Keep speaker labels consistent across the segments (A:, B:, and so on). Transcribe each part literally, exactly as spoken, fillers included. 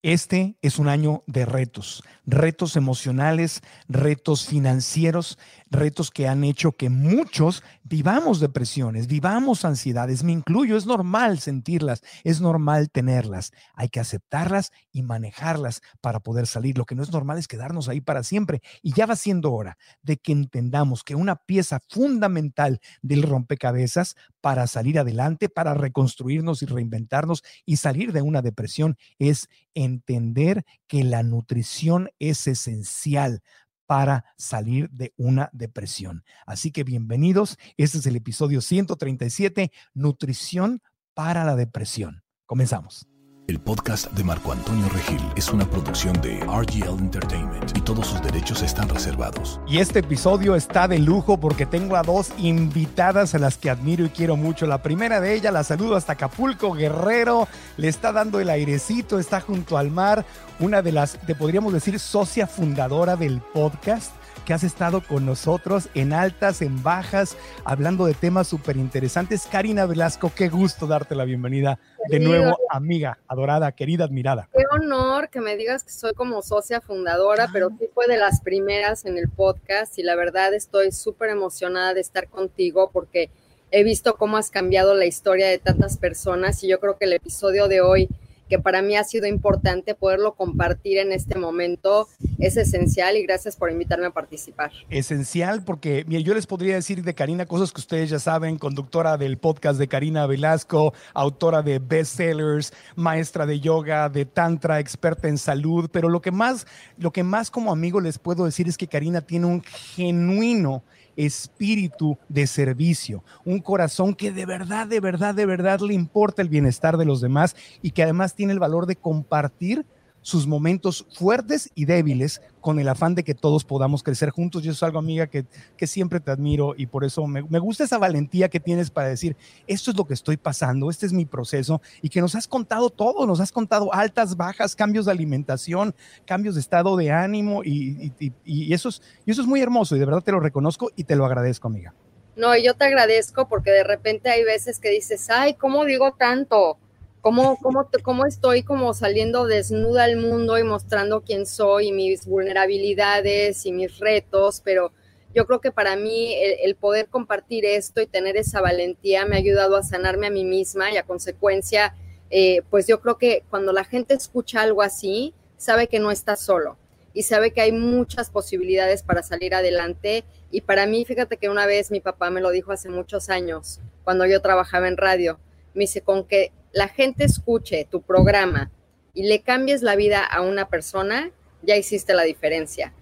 A: Este es un año de retos, retos emocionales, retos financieros, retos que han hecho que muchos vivamos depresiones, vivamos ansiedades. Me incluyo, es normal sentirlas, es normal tenerlas. Hay que aceptarlas y manejarlas para poder salir. Lo que no es normal es quedarnos ahí para siempre. Y ya va siendo hora de que entendamos que una pieza fundamental del rompecabezas para salir adelante, para reconstruirnos y reinventarnos y salir de una depresión es entender que la nutrición es esencial para salir de una depresión. Así que bienvenidos, este es el episodio ciento treinta y siete, Nutrición para la Depresión. Comenzamos.
B: El podcast de Marco Antonio Regil es una producción de R G L Entertainment y todos sus derechos están reservados.
A: Y este episodio está de lujo porque tengo a dos invitadas a las que admiro y quiero mucho. La primera de ellas, la saludo hasta Acapulco, Guerrero, le está dando el airecito, está junto al mar, una de las, te podríamos decir, socia fundadora del podcast, que has estado con nosotros en altas, en bajas, hablando de temas súper interesantes. Karina Velasco, qué gusto darte la bienvenida de nuevo, amiga, adorada, querida, admirada.
C: Qué honor que me digas que soy como socia fundadora, pero sí fue de las primeras en el podcast y la verdad estoy súper emocionada de estar contigo porque he visto cómo has cambiado la historia de tantas personas y yo creo que el episodio de hoy, que para mí ha sido importante poderlo compartir en este momento, es esencial y gracias por invitarme a participar.
A: Esencial porque, mira, yo les podría decir de Karina cosas que ustedes ya saben, conductora del podcast de Karina Velasco, autora de bestsellers, maestra de yoga, de tantra, experta en salud, pero lo que más, lo que más como amigo les puedo decir es que Karina tiene un genuino espíritu de servicio, un corazón que de verdad, de verdad, de verdad le importa el bienestar de los demás y que además tiene el valor de compartir sus momentos fuertes y débiles con el afán de que todos podamos crecer juntos. Y eso es algo, amiga, que, que siempre te admiro y por eso me, me gusta esa valentía que tienes para decir, esto es lo que estoy pasando, este es mi proceso y que nos has contado todo, nos has contado altas, bajas, cambios de alimentación, cambios de estado de ánimo y, y, y, y, eso, es, y eso es muy hermoso y de verdad te lo reconozco y te lo agradezco, amiga.
C: No, yo te agradezco porque de repente hay veces que dices, ay, ¿cómo digo tanto? ¿Cómo, cómo, cómo estoy como saliendo desnuda al mundo y mostrando quién soy y mis vulnerabilidades y mis retos? Pero yo creo que para mí el, el poder compartir esto y tener esa valentía me ha ayudado a sanarme a mí misma y a consecuencia, eh, pues yo creo que cuando la gente escucha algo así, sabe que no está solo y sabe que hay muchas posibilidades para salir adelante. Y para mí, fíjate que una vez mi papá me lo dijo hace muchos años, cuando yo trabajaba en radio, me dice, con que la gente escuche tu programa y le cambies la vida a una persona, ya hiciste la diferencia.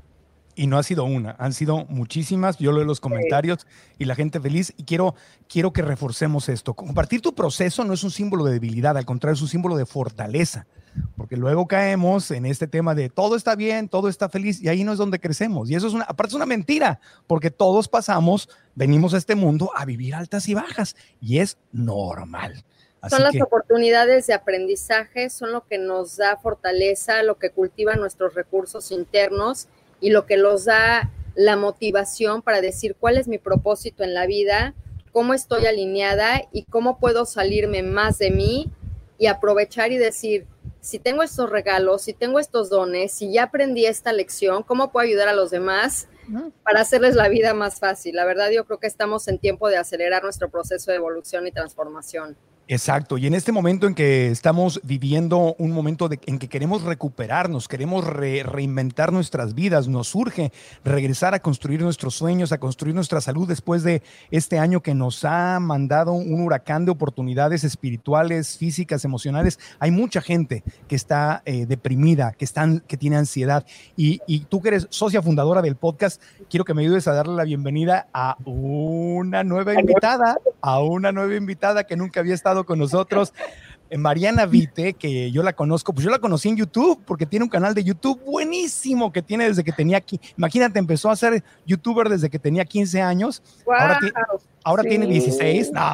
A: Y no ha sido una, han sido muchísimas. Yo leo los comentarios sí. Y la gente feliz. Y quiero, quiero que reforcemos esto. Compartir tu proceso no es un símbolo de debilidad, al contrario, es un símbolo de fortaleza. Porque luego caemos en este tema de todo está bien, todo está feliz, y ahí no es donde crecemos. Y eso es una, aparte es una mentira, porque todos pasamos, venimos a este mundo a vivir altas y bajas, y es normal. Así
C: son las
A: que,
C: oportunidades de aprendizaje, son lo que nos da fortaleza, lo que cultiva nuestros recursos internos y lo que nos da la motivación para decir cuál es mi propósito en la vida, cómo estoy alineada y cómo puedo salirme más de mí y aprovechar y decir, si tengo estos regalos, si tengo estos dones, si ya aprendí esta lección, ¿cómo puedo ayudar a los demás para hacerles la vida más fácil? La verdad, yo creo que estamos en tiempo de acelerar nuestro proceso de evolución y transformación.
A: Exacto, y en este momento en que estamos viviendo un momento de, en que queremos recuperarnos, queremos re, reinventar nuestras vidas, nos urge regresar a construir nuestros sueños, a construir nuestra salud después de este año que nos ha mandado un huracán de oportunidades espirituales, físicas, emocionales. Hay mucha gente que está eh, deprimida, que, están, que tiene ansiedad, y, y tú que eres socia fundadora del podcast, quiero que me ayudes a darle la bienvenida a una nueva invitada, a una nueva invitada que nunca había estado con nosotros, Mariana Vite, que yo la conozco, pues yo la conocí en YouTube, porque tiene un canal de YouTube buenísimo que tiene desde que tenía aquí, imagínate, empezó a ser youtuber desde que tenía quince años, wow, ahora, ti, ahora sí. tiene dieciséis, no,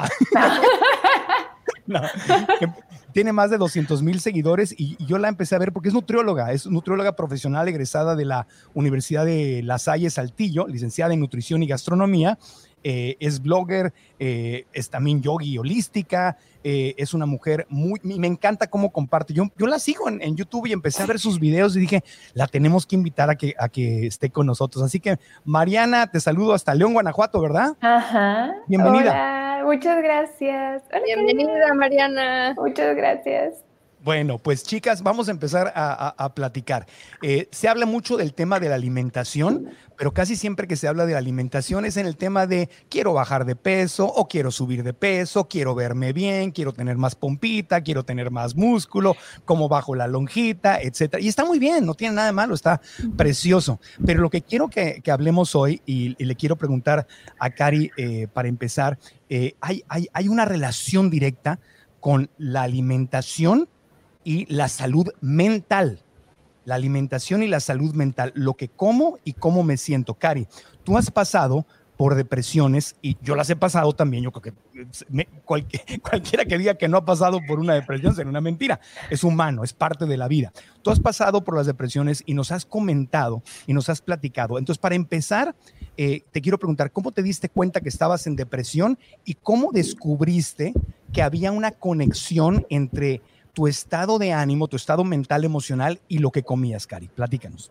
A: no. Tiene más de doscientos mil seguidores y, y yo la empecé a ver porque es nutrióloga, es nutrióloga profesional egresada de la Universidad de La Salle Saltillo, licenciada en nutrición y gastronomía. eh, es blogger, eh, es también yogi holística, eh, es una mujer muy, me encanta cómo comparte. Yo, yo la sigo en, en YouTube y empecé a ver sus videos y dije, la tenemos que invitar a que, a que esté con nosotros. Así que, Mariana, te saludo hasta León, Guanajuato, ¿verdad?
D: Ajá.
A: Bienvenida.
D: Hola, muchas gracias. Hola,
C: bienvenida,
D: Karina.
C: Mariana.
D: Muchas gracias.
A: Bueno, pues chicas, vamos a empezar a, a, a platicar. Eh, se habla mucho del tema de la alimentación, pero casi siempre que se habla de la alimentación es en el tema de quiero bajar de peso o quiero subir de peso, quiero verme bien, quiero tener más pompita, quiero tener más músculo, cómo bajo la lonjita, etcétera. Y está muy bien, no tiene nada de malo, está precioso. Pero lo que quiero que, que hablemos hoy, y, y le quiero preguntar a Cari eh, para empezar, eh, hay, hay, hay una relación directa con la alimentación y la salud mental, la alimentación y la salud mental, lo que como y cómo me siento. Cari, tú has pasado por depresiones y yo las he pasado también. Yo creo que me, cual, cualquiera que diga que no ha pasado por una depresión será una mentira. Es humano, es parte de la vida. Tú has pasado por las depresiones y nos has comentado y nos has platicado. Entonces, para empezar, eh, te quiero preguntar, ¿cómo te diste cuenta que estabas en depresión y cómo descubriste que había una conexión entre tu estado de ánimo, tu estado mental, emocional y lo que comías, Cari? Platícanos.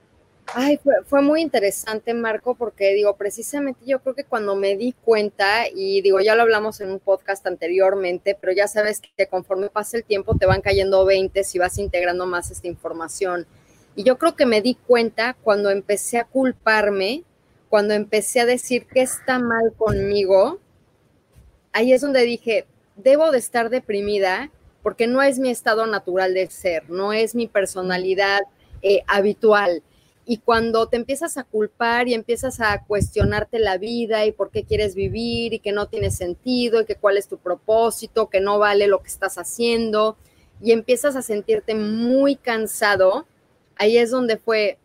C: Ay, fue, fue muy interesante, Marco, porque digo, precisamente yo creo que cuando me di cuenta, y digo, ya lo hablamos en un podcast anteriormente, pero ya sabes que conforme pasa el tiempo te van cayendo veintes y vas integrando más esta información. Y yo creo que me di cuenta cuando empecé a culparme, cuando empecé a decir que está mal conmigo, ahí es donde dije, debo de estar deprimida, porque no es mi estado natural de ser, no es mi personalidad eh, habitual. Y cuando te empiezas a culpar y empiezas a cuestionarte la vida y por qué quieres vivir y que no tiene sentido y que cuál es tu propósito, que no vale lo que estás haciendo y empiezas a sentirte muy cansado, ahí es donde fue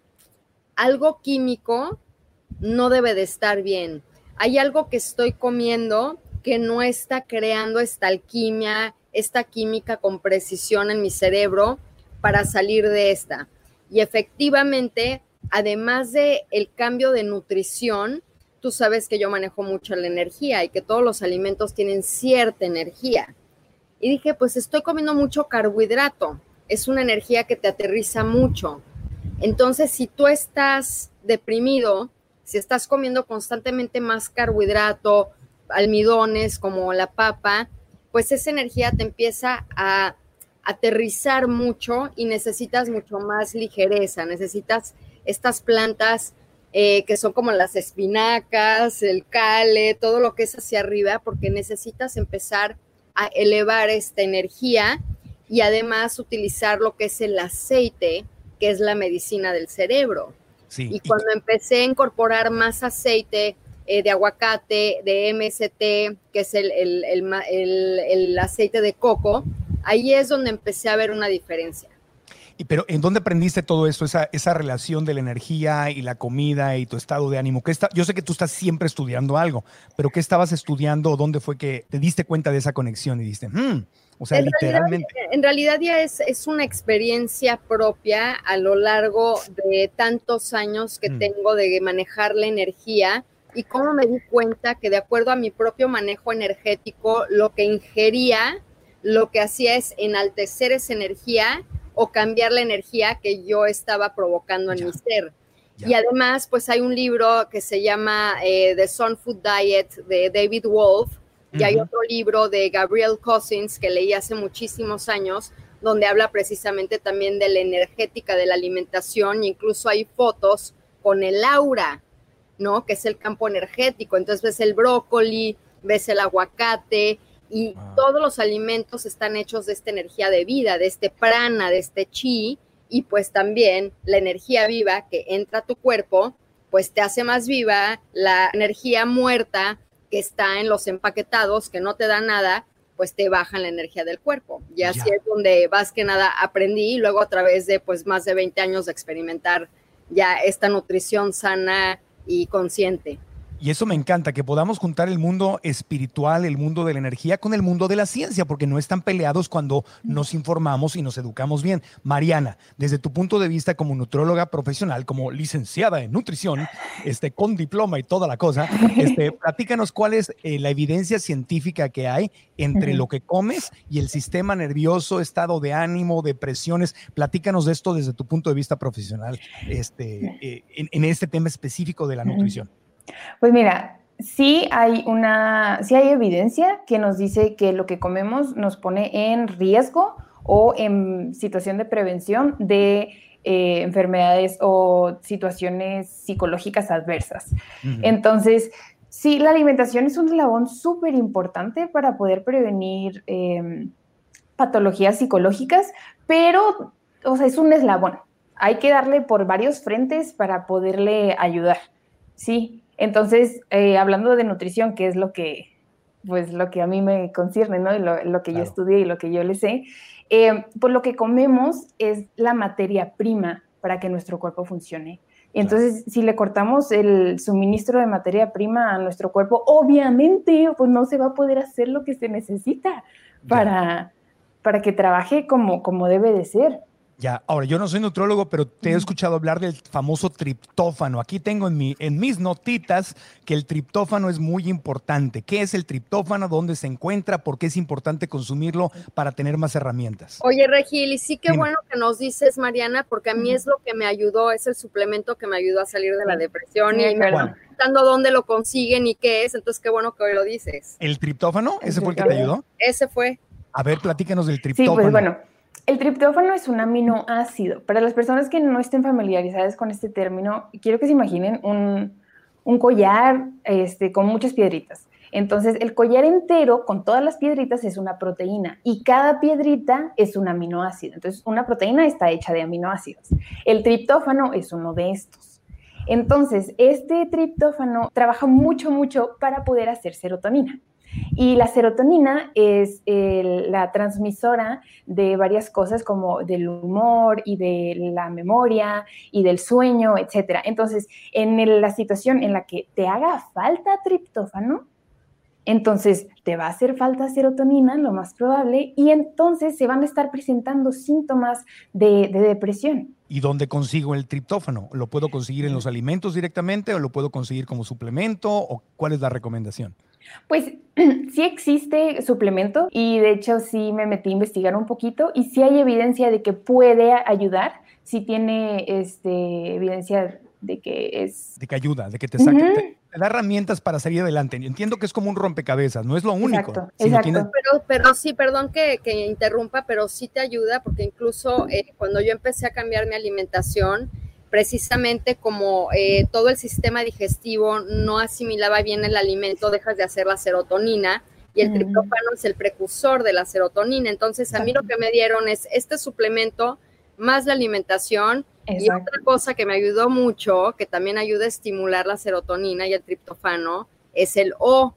C: algo químico, no debe de estar bien. Hay algo que estoy comiendo que no está creando esta alquimia, esta química con precisión en mi cerebro para salir de esta. Y efectivamente, además de el cambio de nutrición, tú sabes que yo manejo mucho la energía y que todos los alimentos tienen cierta energía. Y dije, pues estoy comiendo mucho carbohidrato, es una energía que te aterriza mucho. Entonces, si tú estás deprimido, si estás comiendo constantemente más carbohidrato, almidones como la papa, pues esa energía te empieza a aterrizar mucho y necesitas mucho más ligereza, necesitas estas plantas eh, que son como las espinacas, el cale, todo lo que es hacia arriba, porque necesitas empezar a elevar esta energía y además utilizar lo que es el aceite, que es la medicina del cerebro. Sí. Y cuando empecé a incorporar más aceite eh, de aguacate, de M S T, que es el, el, el, el, el aceite de coco, ahí es donde empecé a ver una diferencia.
A: Y pero ¿en dónde aprendiste todo eso, esa, esa relación de la energía y la comida y tu estado de ánimo? ¿Qué está, yo sé que tú estás siempre estudiando algo, pero ¿qué estabas estudiando? ¿Dónde fue que te diste cuenta de esa conexión y dijiste, hmm, o sea,
C: en
A: literalmente?
C: Realidad, en realidad ya es, es una experiencia propia a lo largo de tantos años que hmm. tengo de manejar la energía y cómo me di cuenta que de acuerdo a mi propio manejo energético, lo que ingería, lo que hacía es enaltecer esa energía o cambiar la energía que yo estaba provocando en ya, mi ser. Ya. Y además, pues hay un libro que se llama eh, The Sun Food Diet de David Wolf, y uh-huh. hay otro libro de Gabrielle Cousens que leí hace muchísimos años, donde habla precisamente también de la energética de la alimentación, e incluso hay fotos con el aura, ¿no? Que es el campo energético. Entonces ves el brócoli, ves el aguacate, y wow. todos los alimentos están hechos de esta energía de vida, de este prana, de este chi, y pues también la energía viva que entra a tu cuerpo, pues te hace más viva. La energía muerta que está en los empaquetados, que no te da nada, pues te bajan la energía del cuerpo. Y así ya. es donde más que nada aprendí, y luego a través de pues más de veinte años de experimentar ya esta nutrición sana y consciente.
A: Y eso me encanta, que podamos juntar el mundo espiritual, el mundo de la energía con el mundo de la ciencia, porque no están peleados cuando nos informamos y nos educamos bien. Mariana, desde tu punto de vista como nutrióloga profesional, como licenciada en nutrición, este, con diploma y toda la cosa, este, platícanos cuál es eh, la evidencia científica que hay entre uh-huh. lo que comes y el sistema nervioso, estado de ánimo, depresiones. Platícanos de esto desde tu punto de vista profesional, este, eh, en, en este tema específico de la nutrición.
D: Pues mira, sí hay una, sí hay evidencia que nos dice que lo que comemos nos pone en riesgo o en situación de prevención de eh, enfermedades o situaciones psicológicas adversas. Uh-huh. Entonces, sí, la alimentación es un eslabón súper importante para poder prevenir eh, patologías psicológicas, pero, o sea, es un eslabón. Hay que darle por varios frentes para poderle ayudar, ¿sí? Entonces, eh, hablando de nutrición, que es lo que, pues, lo que a mí me concierne, ¿no? Y lo, lo que claro. yo estudié y lo que yo le sé, eh, pues lo que comemos es la materia prima para que nuestro cuerpo funcione. Y entonces, claro. si le cortamos el suministro de materia prima a nuestro cuerpo, obviamente, pues no se va a poder hacer lo que se necesita para, para que trabaje como, como debe de ser.
A: Ya, ahora yo no soy nutrólogo, pero te he escuchado hablar del famoso triptófano. Aquí tengo en, mi, en mis notitas que el triptófano es muy importante. ¿Qué es el triptófano? ¿Dónde se encuentra? ¿Por qué es importante consumirlo para tener más herramientas?
C: Oye, Regil, y sí que bueno que nos dices, Mariana, porque a mí es lo que me ayudó, es el suplemento que me ayudó a salir de la depresión sí, y me están preguntando dónde lo consiguen y qué es, entonces qué bueno que hoy lo dices.
A: ¿El triptófano? ¿Ese fue el que te ayudó?
C: Ese fue.
A: A ver, platícanos del triptófano.
D: Sí, pues bueno. El triptófano es un aminoácido. Para las personas que no estén familiarizadas con este término, quiero que se imaginen un, un collar este, con muchas piedritas. Entonces, el collar entero con todas las piedritas es una proteína y cada piedrita es un aminoácido. Entonces, una proteína está hecha de aminoácidos. El triptófano es uno de estos. Entonces, este triptófano trabaja mucho, mucho para poder hacer serotonina. Y la serotonina es el, la transmisora de varias cosas como del humor y de la memoria y del sueño, etcétera. Entonces, en el, la situación en la que te haga falta triptófano, entonces te va a hacer falta serotonina, lo más probable, y entonces se van a estar presentando síntomas de, de depresión.
A: ¿Y dónde consigo el triptófano? ¿Lo puedo conseguir en los alimentos directamente o lo puedo conseguir como suplemento? ¿O cuál es la recomendación?
D: Pues sí existe suplemento y de hecho sí me metí a investigar un poquito y sí hay evidencia de que puede ayudar, sí tiene este, evidencia de que es...
A: De que ayuda, de que te saque, uh-huh. te, te da herramientas para salir adelante. Entiendo que es como un rompecabezas, no es lo único.
D: Exacto,
A: si
D: exacto.
A: Tienes...
C: Pero, pero sí, perdón que, que interrumpa, pero sí te ayuda porque incluso eh, cuando yo empecé a cambiar mi alimentación, precisamente como eh, todo el sistema digestivo no asimilaba bien el alimento, dejas de hacer la serotonina y el mm. triptófano es el precursor de la serotonina. Entonces, a mí lo que me dieron es este suplemento más la alimentación. Exacto. Y otra cosa que me ayudó mucho, que también ayuda a estimular la serotonina y el triptófano, es el O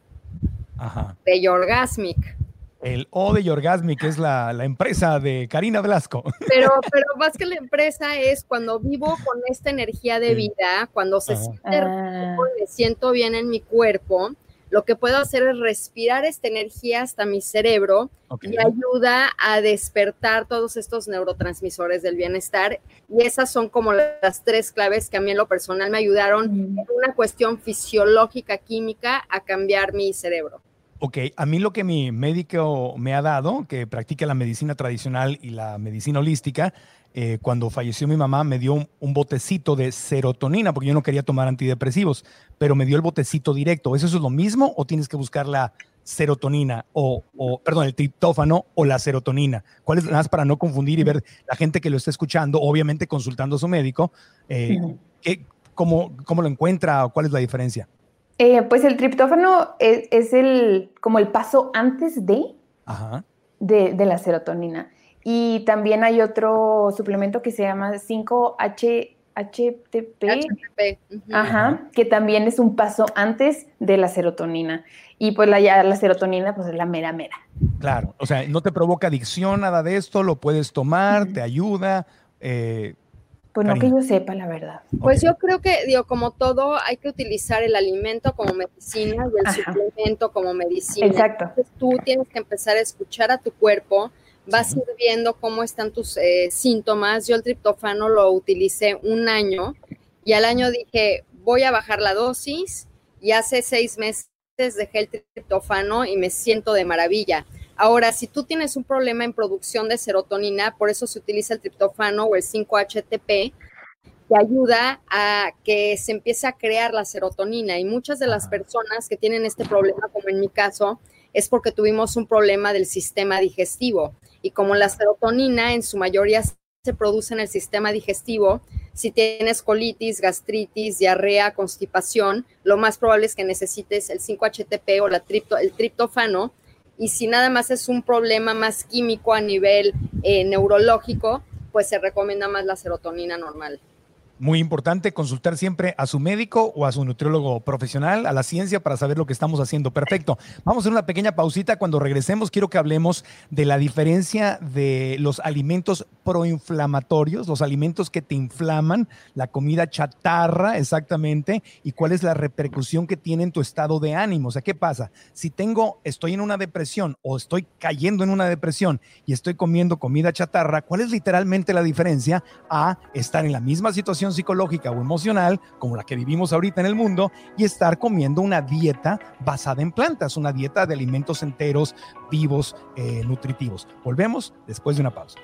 C: Ajá. de Yorgasmic.
A: El O de Yorgasmic, que es la, la empresa de Karina Velasco.
C: Pero, pero más que la empresa es cuando vivo con esta energía de vida, cuando se Ajá. siente rico, me siento bien en mi cuerpo, lo que puedo hacer es respirar esta energía hasta mi cerebro okay. y ayuda a despertar todos estos neurotransmisores del bienestar. Y esas son como las tres claves que a mí en lo personal me ayudaron mm. en una cuestión fisiológica, química, a cambiar mi cerebro.
A: Ok, a mí lo que mi médico me ha dado, que practica la medicina tradicional y la medicina holística, eh, cuando falleció mi mamá me dio un, un botecito de serotonina, porque yo no quería tomar antidepresivos, pero me dio el botecito directo. ¿Eso es lo mismo o tienes que buscar la serotonina o, o perdón, el triptófano o la serotonina? ¿Cuál es? Nada más para no confundir y ver la gente que lo está escuchando, obviamente consultando a su médico, eh, uh-huh. ¿qué, cómo, ¿cómo lo encuentra o cuál es la diferencia?
D: Eh, pues el triptófano es, es el, como el paso antes de,
A: Ajá.
D: de, de la serotonina. Y también hay otro suplemento que se llama cinco H T P, uh-huh. Ajá, que también es un paso antes de la serotonina. Y pues la, ya, la serotonina pues es la mera mera.
A: Claro, o sea, no te provoca adicción, nada de esto, lo puedes tomar, uh-huh. te ayuda, eh,
D: Pues no
A: Karina.
D: que yo sepa, la verdad.
C: Pues
A: Okay.
C: yo creo que, digo, como todo, hay que utilizar el alimento como medicina y el
D: Ajá.
C: suplemento como medicina.
D: Exacto.
C: Entonces tú tienes que empezar a escuchar a tu cuerpo, vas
A: Sí.
C: a ir viendo cómo están tus eh, síntomas. Yo el triptófano lo utilicé un año y al año dije, voy a bajar la dosis, y hace seis meses dejé el triptófano y me siento de maravilla. Ahora, si tú tienes un problema en producción de serotonina, por eso se utiliza el triptófano o el cinco H T P, que ayuda a que se empiece a crear la serotonina. Y muchas de las
A: Ajá.
C: personas que tienen este problema, como en mi caso, es porque tuvimos un problema del sistema digestivo. Y como la serotonina en su mayoría se produce en el sistema digestivo, si tienes colitis, gastritis, diarrea, constipación, lo más probable es que necesites el cinco H T P o la tripto, el triptófano. Y si nada más es un problema más químico a nivel eh, neurológico, pues se recomienda más la serotonina normal.
A: Muy importante consultar siempre a su médico o a su nutriólogo profesional, a la ciencia, para saber lo que estamos haciendo. Perfecto. Vamos a hacer una pequeña pausita. Cuando regresemos, quiero que hablemos de la diferencia de los alimentos proinflamatorios, los alimentos que te inflaman, la comida chatarra, exactamente, y cuál es la repercusión que tiene en tu estado de ánimo. O sea, ¿qué pasa? Si tengo, estoy en una depresión o estoy cayendo en una depresión y estoy comiendo comida chatarra, ¿cuál es literalmente la diferencia a estar en la misma situación psicológica o emocional como la que vivimos ahorita en el mundo y estar comiendo una dieta basada en plantas, una dieta de alimentos enteros, vivos, eh, nutritivos? Volvemos después de una pausa.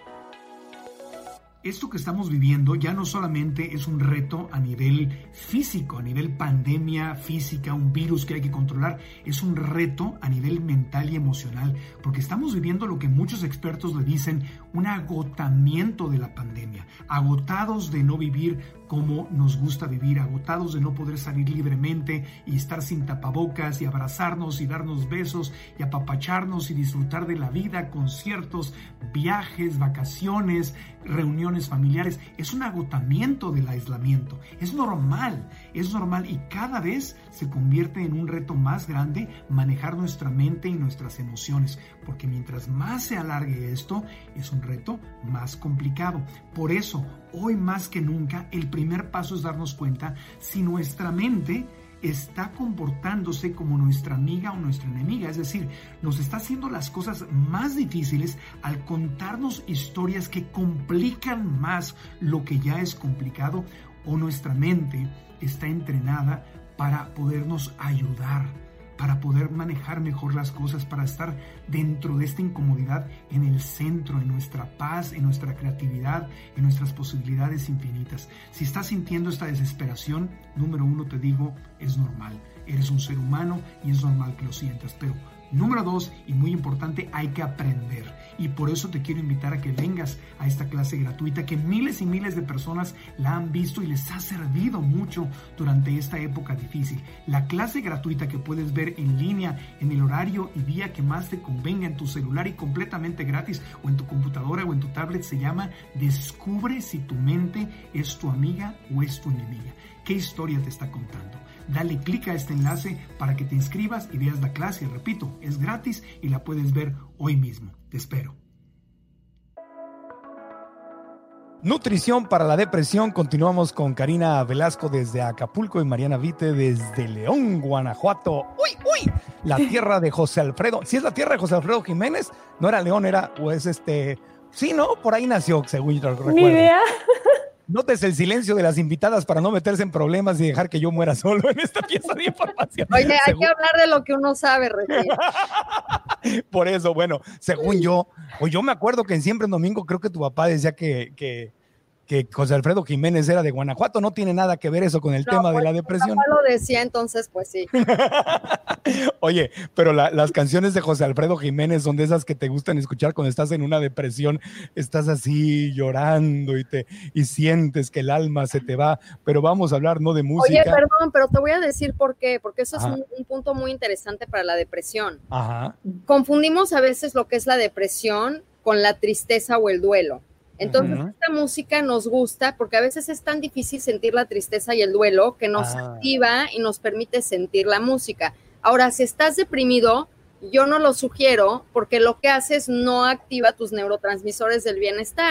A: Esto que estamos viviendo ya no solamente es un reto a nivel físico, a nivel pandemia física, un virus que hay que controlar, es un reto a nivel mental y emocional, porque estamos viviendo lo que muchos expertos le dicen un agotamiento de la pandemia, agotados de no vivir como nos gusta vivir, agotados de no poder salir libremente y estar sin tapabocas y abrazarnos y darnos besos y apapacharnos y disfrutar de la vida, conciertos, viajes, vacaciones, reuniones familiares. Es un agotamiento del aislamiento. Es normal, es normal y cada vez se convierte en un reto más grande manejar nuestra mente y nuestras emociones, porque mientras más se alargue esto, es un reto más complicado. Por eso, hoy más que nunca, el primer paso es darnos cuenta si nuestra mente está comportándose como nuestra amiga o nuestra enemiga, es decir, nos está haciendo las cosas más difíciles al contarnos historias que complican más lo que ya es complicado, o nuestra mente está entrenada para podernos ayudar, para poder manejar mejor las cosas, para estar dentro de esta incomodidad en el centro, en nuestra paz, en nuestra creatividad, en nuestras posibilidades infinitas. Si estás sintiendo esta desesperación, número uno te digo, es normal. Eres un ser humano y es normal que lo sientas, pero número dos, y muy importante, hay que aprender. Y por eso te quiero invitar a que vengas a esta clase gratuita que miles y miles de personas la han visto y les ha servido mucho durante esta época difícil. La clase gratuita que puedes ver en línea, en el horario y día que más te convenga, en tu celular y completamente gratis, o en tu computadora o en tu tablet, se llama Descubre si tu mente es tu amiga o es tu enemiga. ¿Qué historia te está contando? Dale clic a este enlace para que te inscribas y veas la clase. Repito, es gratis y la puedes ver hoy mismo. Te espero. Nutrición para la depresión. Continuamos con Karina Velasco desde Acapulco y Mariana Vite desde León, Guanajuato. ¡Uy, uy! La tierra de José Alfredo. Si es la tierra de José Alfredo Jiménez, no era León, era, o es este... Sí, ¿no? Por ahí nació, según yo recuerdo.
D: Ni idea.
A: Notes el silencio de las invitadas para no meterse en problemas y dejar que yo muera solo en esta pieza de información.
C: Oye, hay
A: según...
C: que hablar de lo que uno sabe, Regina.
A: Por eso, bueno, según yo, o yo me acuerdo que en Siempre en Domingo creo que tu papá decía que, que, que José Alfredo Jiménez era de Guanajuato. No tiene nada que ver eso con el
C: No,
A: tema
C: pues,
A: de la depresión.
C: Mi papá lo decía, entonces pues sí.
A: Oye, pero la, las canciones de José Alfredo Jiménez son de esas que te gustan escuchar cuando estás en una depresión, estás así llorando y te y sientes que el alma se te va, pero vamos a hablar no de música.
C: Oye, perdón, pero te voy a decir por qué, porque eso
A: Ajá.
C: es un, un punto muy interesante para la depresión.
A: Ajá.
C: Confundimos a veces lo que es la depresión con la tristeza o el duelo. Entonces,
A: uh-huh.
C: esta música nos gusta porque a veces es tan difícil sentir la tristeza y el duelo que nos
A: ah.
C: activa y nos permite sentir la música. Ahora, si estás deprimido, yo no lo sugiero porque lo que hace es no activa tus neurotransmisores del bienestar.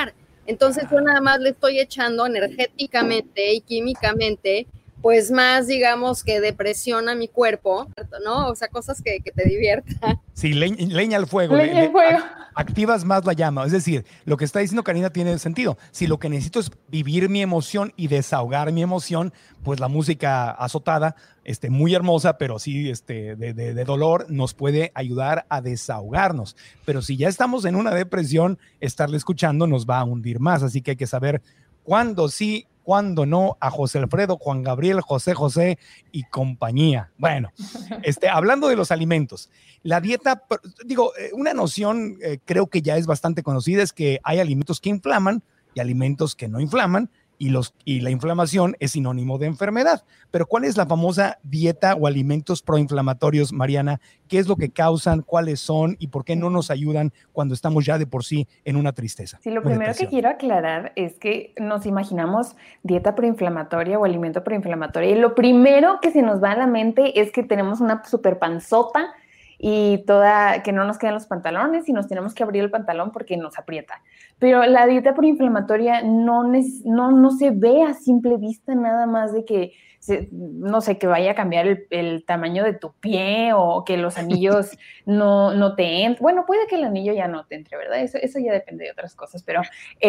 C: Entonces yo nada más le estoy echando energéticamente y químicamente, pues más, digamos, que depresión a mi cuerpo, ¿no? O sea, cosas que, que te diviertan.
A: Sí, le, leña al fuego.
D: Leña
A: le,
D: al fuego.
A: Activas más la llama. Es decir, lo que está diciendo Karina tiene sentido. Si lo que necesito es vivir mi emoción y desahogar mi emoción, pues la música azotada, este, muy hermosa, pero sí este, de, de, de dolor, nos puede ayudar a desahogarnos. Pero si ya estamos en una depresión, estarle escuchando nos va a hundir más. Así que hay que saber cuándo sí, cuándo no, a José Alfredo, Juan Gabriel, José José y compañía. Bueno, este, hablando de los alimentos, la dieta, digo, una noción eh, creo que ya es bastante conocida, es que hay alimentos que inflaman y alimentos que no inflaman, y, los, y la inflamación es sinónimo de enfermedad. Pero ¿cuál es la famosa dieta o alimentos proinflamatorios, Mariana? ¿Qué es lo que causan? ¿Cuáles son? ¿Y por qué no nos ayudan cuando estamos ya de por sí en una tristeza?
D: Sí, lo primero que quiero aclarar es que nos imaginamos dieta proinflamatoria o alimento proinflamatorio, y lo primero que se nos va a la mente es que tenemos una super panzota y toda, que no nos quedan los pantalones y nos tenemos que abrir el pantalón porque nos aprieta. Pero la dieta proinflamatoria no, no, no se ve a simple vista, nada más de que, se, no sé, que vaya a cambiar el, el tamaño de tu pie o que los anillos no, no te entren. Bueno, puede que el anillo ya no te entre, ¿verdad? Eso, eso ya depende de otras cosas, pero,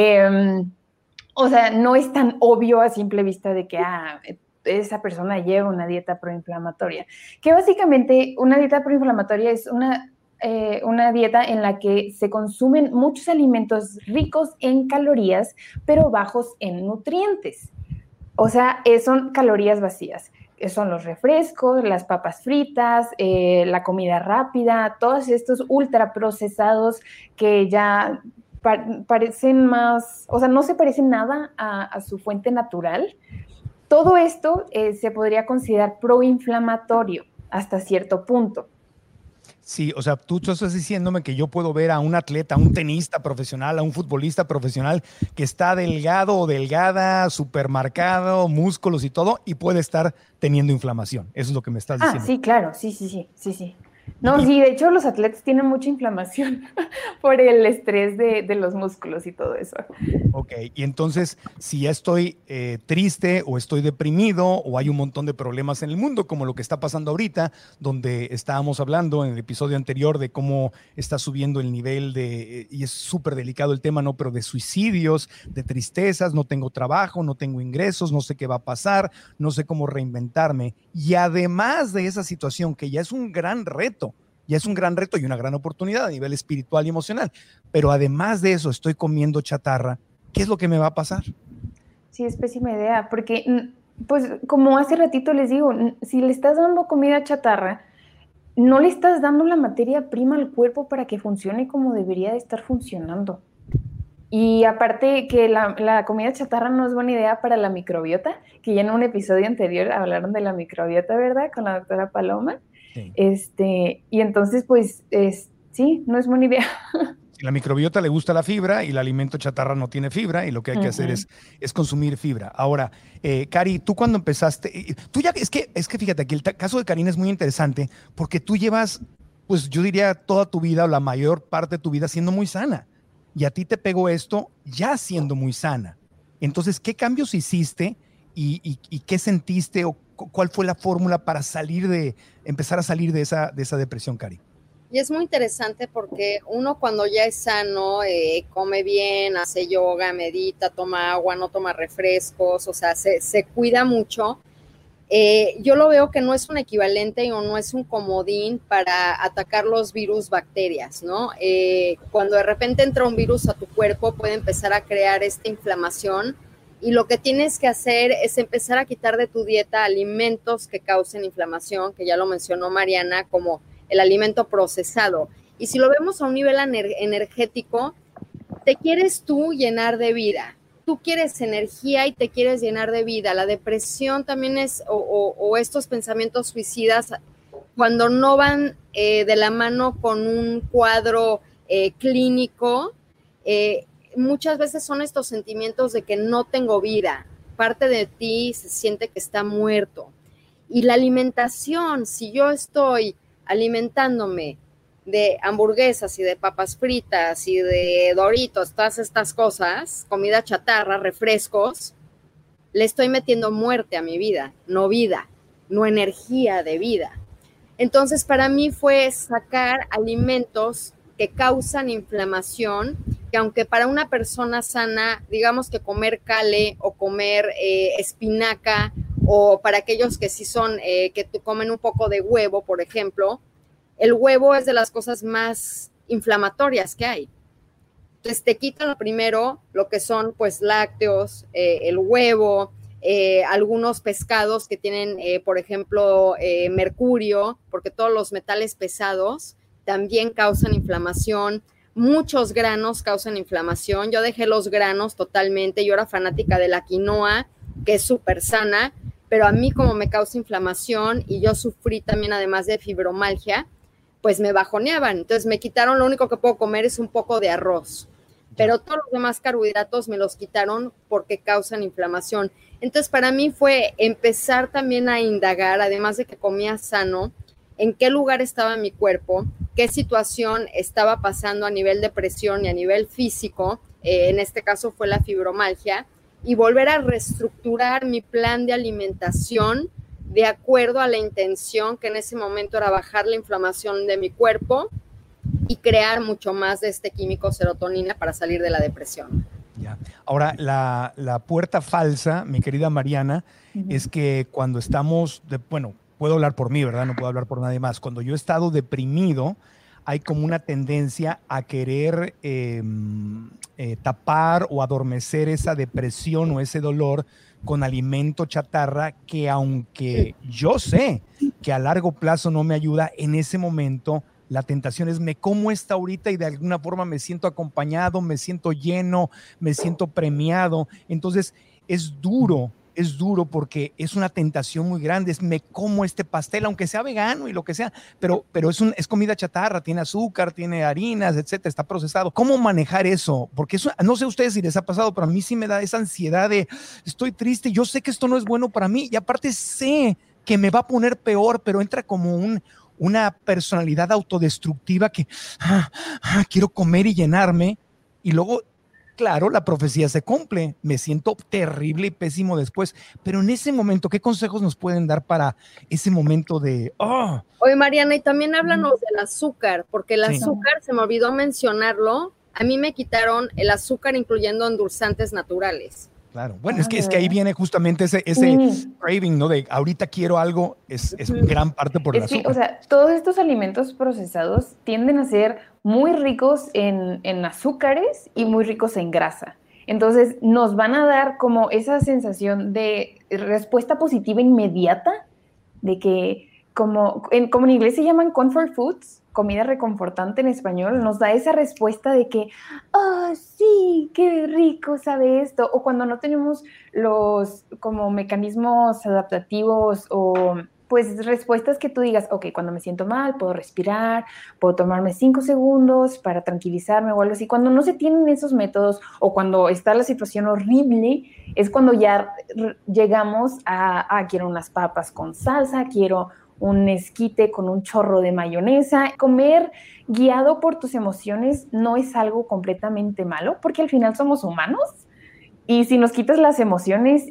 D: eh, o sea, no es tan obvio a simple vista de que, ah, esa persona lleva una dieta proinflamatoria, que básicamente una dieta proinflamatoria es una, eh, una dieta en la que se consumen muchos alimentos ricos en calorías, pero bajos en nutrientes. O sea, eh, son calorías vacías. Son los refrescos, las papas fritas, eh, la comida rápida, todos estos ultraprocesados que ya pa- parecen más, o sea, no se parecen nada a, a su fuente natural. Todo esto eh, se podría considerar proinflamatorio hasta cierto punto.
A: Sí, o sea, tú, tú estás diciéndome que yo puedo ver a un atleta, a un tenista profesional, a un futbolista profesional que está delgado o delgada, supermarcado, músculos y todo, y puede estar teniendo inflamación. Eso es lo que me estás diciendo.
D: Ah, sí, claro, sí, sí, sí, sí, sí. No, sí, de hecho los atletas tienen mucha inflamación por el estrés de, de los músculos y todo eso.
A: Ok, y entonces si ya estoy eh, triste o estoy deprimido o hay un montón de problemas en el mundo, como lo que está pasando ahorita, donde estábamos hablando en el episodio anterior de cómo está subiendo el nivel de, y es súper delicado el tema, ¿no? Pero de suicidios, de tristezas, no tengo trabajo, no tengo ingresos, no sé qué va a pasar, no sé cómo reinventarme. Y además de esa situación, que ya es un gran reto, ya es un gran reto y una gran oportunidad a nivel espiritual y emocional, pero además de eso estoy comiendo chatarra, ¿qué es lo que me va a pasar?
D: Sí, es pésima idea, porque, pues, como hace ratito les digo, si le estás dando comida chatarra, no le estás dando la materia prima al cuerpo para que funcione como debería de estar funcionando. Y aparte que la, la comida chatarra no es buena idea para la microbiota, que ya en un episodio anterior hablaron de la microbiota, ¿verdad? Con la doctora Paloma. Sí. Este, y entonces, pues, es, sí, no es buena idea.
A: La microbiota le gusta la fibra y el alimento chatarra no tiene fibra y lo que hay que uh-huh. hacer es, es consumir fibra. Ahora, eh, Cari, tú cuando empezaste, tú ya, es que, es que fíjate, aquí el t- caso de Karina es muy interesante porque tú llevas, pues yo diría toda tu vida o la mayor parte de tu vida siendo muy sana y a ti te pegó esto ya siendo muy sana. Entonces, ¿qué cambios hiciste y, y, y qué sentiste o cuál fue la fórmula para salir de, empezar a salir de esa, de esa depresión, Cari?
C: Y es muy interesante porque uno cuando ya es sano, eh, come bien, hace yoga, medita, toma agua, no toma refrescos, o sea, se, se cuida mucho. Eh, yo lo veo que no es un equivalente o no es un comodín para atacar los virus, bacterias, ¿no? Eh, cuando de repente entra un virus a tu cuerpo, puede empezar a crear esta inflamación y lo que tienes que hacer es empezar a quitar de tu dieta alimentos que causen inflamación, que ya lo mencionó Mariana, como el alimento procesado. Y si lo vemos a un nivel ener- energético, te quieres tú llenar de vida. Tú quieres energía y te quieres llenar de vida. La depresión también es, o, o, o estos pensamientos suicidas, cuando no van eh, de la mano con un cuadro eh, clínico, eh, muchas veces son estos sentimientos de que no tengo vida. Parte de ti se siente que está muerto. Y la alimentación, si yo estoy alimentándome de hamburguesas y de papas fritas y de Doritos, todas estas cosas, comida chatarra, refrescos, le estoy metiendo muerte a mi vida, no vida, no energía de vida. Entonces, para mí fue sacar alimentos que causan inflamación, que aunque para una persona sana, digamos que comer cale o comer eh, espinaca, o para aquellos que sí son, eh, que comen un poco de huevo, por ejemplo, el huevo es de las cosas más inflamatorias que hay. Entonces, te quitan lo primero, lo que son, pues, lácteos, eh, el huevo, eh, algunos pescados que tienen, eh, por ejemplo, eh, mercurio, porque todos los metales pesados también causan inflamación. Muchos granos causan inflamación. Yo dejé los granos totalmente. Yo era fanática de la quinoa, que es súper sana, pero a mí como me causa inflamación y yo sufrí también, además de fibromialgia, pues me bajoneaban. Entonces me quitaron, lo único que puedo comer es un poco de arroz, pero todos los demás carbohidratos me los quitaron porque causan inflamación. Entonces para mí fue empezar también a indagar, además de que comía sano, en qué lugar estaba mi cuerpo, qué situación estaba pasando a nivel de presión y a nivel físico, eh, en este caso fue la fibromialgia, y volver a reestructurar mi plan de alimentación de acuerdo a la intención que en ese momento era bajar la inflamación de mi cuerpo y crear mucho más de este químico serotonina para salir de la depresión.
A: Ya. Ahora, la, la puerta falsa, mi querida Mariana, uh-huh. es que cuando estamos, de, bueno, puedo hablar por mí, ¿verdad? No puedo hablar por nadie más. Cuando yo he estado deprimido, hay como una tendencia a querer eh, eh, tapar o adormecer esa depresión o ese dolor con alimento chatarra que, aunque yo sé que a largo plazo no me ayuda, en ese momento la tentación es me como esta ahorita y de alguna forma me siento acompañado, me siento lleno, me siento premiado. Entonces es duro. Es duro porque es una tentación muy grande, es me como este pastel, aunque sea vegano y lo que sea, pero, pero es, un, es comida chatarra, tiene azúcar, tiene harinas, etcétera, está procesado. ¿Cómo manejar eso? Porque eso, no sé a ustedes si les ha pasado, pero a mí sí me da esa ansiedad de estoy triste, yo sé que esto no es bueno para mí y aparte sé que me va a poner peor, pero entra como un, una personalidad autodestructiva que ah, ah, quiero comer y llenarme y luego... Claro, la profecía se cumple, me siento terrible y pésimo después, pero en ese momento, ¿qué consejos nos pueden dar para ese momento de... Oh?
C: Oye, Mariana, y también háblanos del azúcar, porque el sí. azúcar, se me olvidó mencionarlo, a mí me quitaron el azúcar incluyendo endulzantes naturales.
A: Claro, bueno, es que, es que ahí viene justamente ese, ese sí. craving, ¿no? De ahorita quiero algo, es, es gran parte por el
D: es
A: azúcar.
D: Que, o sea, todos estos alimentos procesados tienden a ser muy ricos en, en azúcares y muy ricos en grasa. Entonces, nos van a dar como esa sensación de respuesta positiva inmediata, de que como en, como en inglés se llaman comfort foods, comida reconfortante en español, nos da esa respuesta de que, oh, sí, qué rico sabe esto, o cuando no tenemos los como mecanismos adaptativos o pues respuestas que tú digas, ok, cuando me siento mal, puedo respirar, puedo tomarme cinco segundos para tranquilizarme o algo así. Cuando no se tienen esos métodos o cuando está la situación horrible, es cuando ya llegamos a, ah, quiero unas papas con salsa, quiero un esquite con un chorro de mayonesa. Comer guiado por tus emociones no es algo completamente malo, porque al final somos humanos. Y si nos quitas las emociones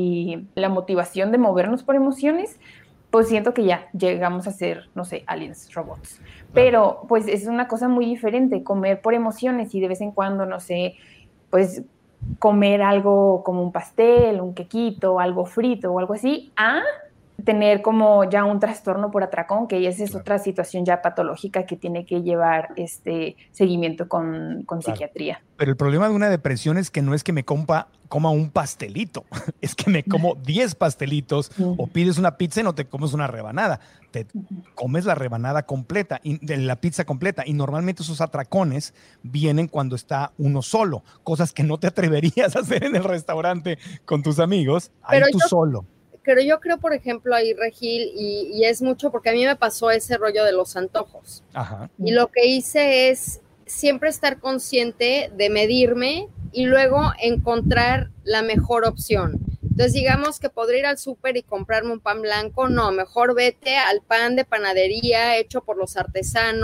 D: y la motivación de movernos por emociones, pues siento que ya llegamos a ser, no sé, aliens, robots. Pero pues es una cosa muy diferente, comer por emociones y de vez en cuando, no sé, pues comer algo como un pastel, un quequito, algo frito o algo así, a tener como ya un trastorno por atracón, que esa es claro. otra situación ya patológica que tiene que llevar este seguimiento con, con claro. psiquiatría.
A: Pero el problema de una depresión es que no es que me compa, coma un pastelito, es que me como diez pastelitos uh-huh. o pides una pizza y no te comes una rebanada, te uh-huh. comes la rebanada completa, y, de la pizza completa, y normalmente esos atracones vienen cuando está uno solo, cosas que no te atreverías a hacer en el restaurante con tus amigos, ahí tú yo... solo.
C: Pero yo creo, por ejemplo, ahí, Regil, y, y es mucho porque a mí me pasó ese rollo de los antojos.
A: Ajá.
C: Y lo que hice es siempre estar consciente de medirme y luego encontrar la mejor opción. Entonces, digamos que podría ir al súper y comprarme un pan blanco. No, mejor vete al pan de panadería hecho por los artesanos,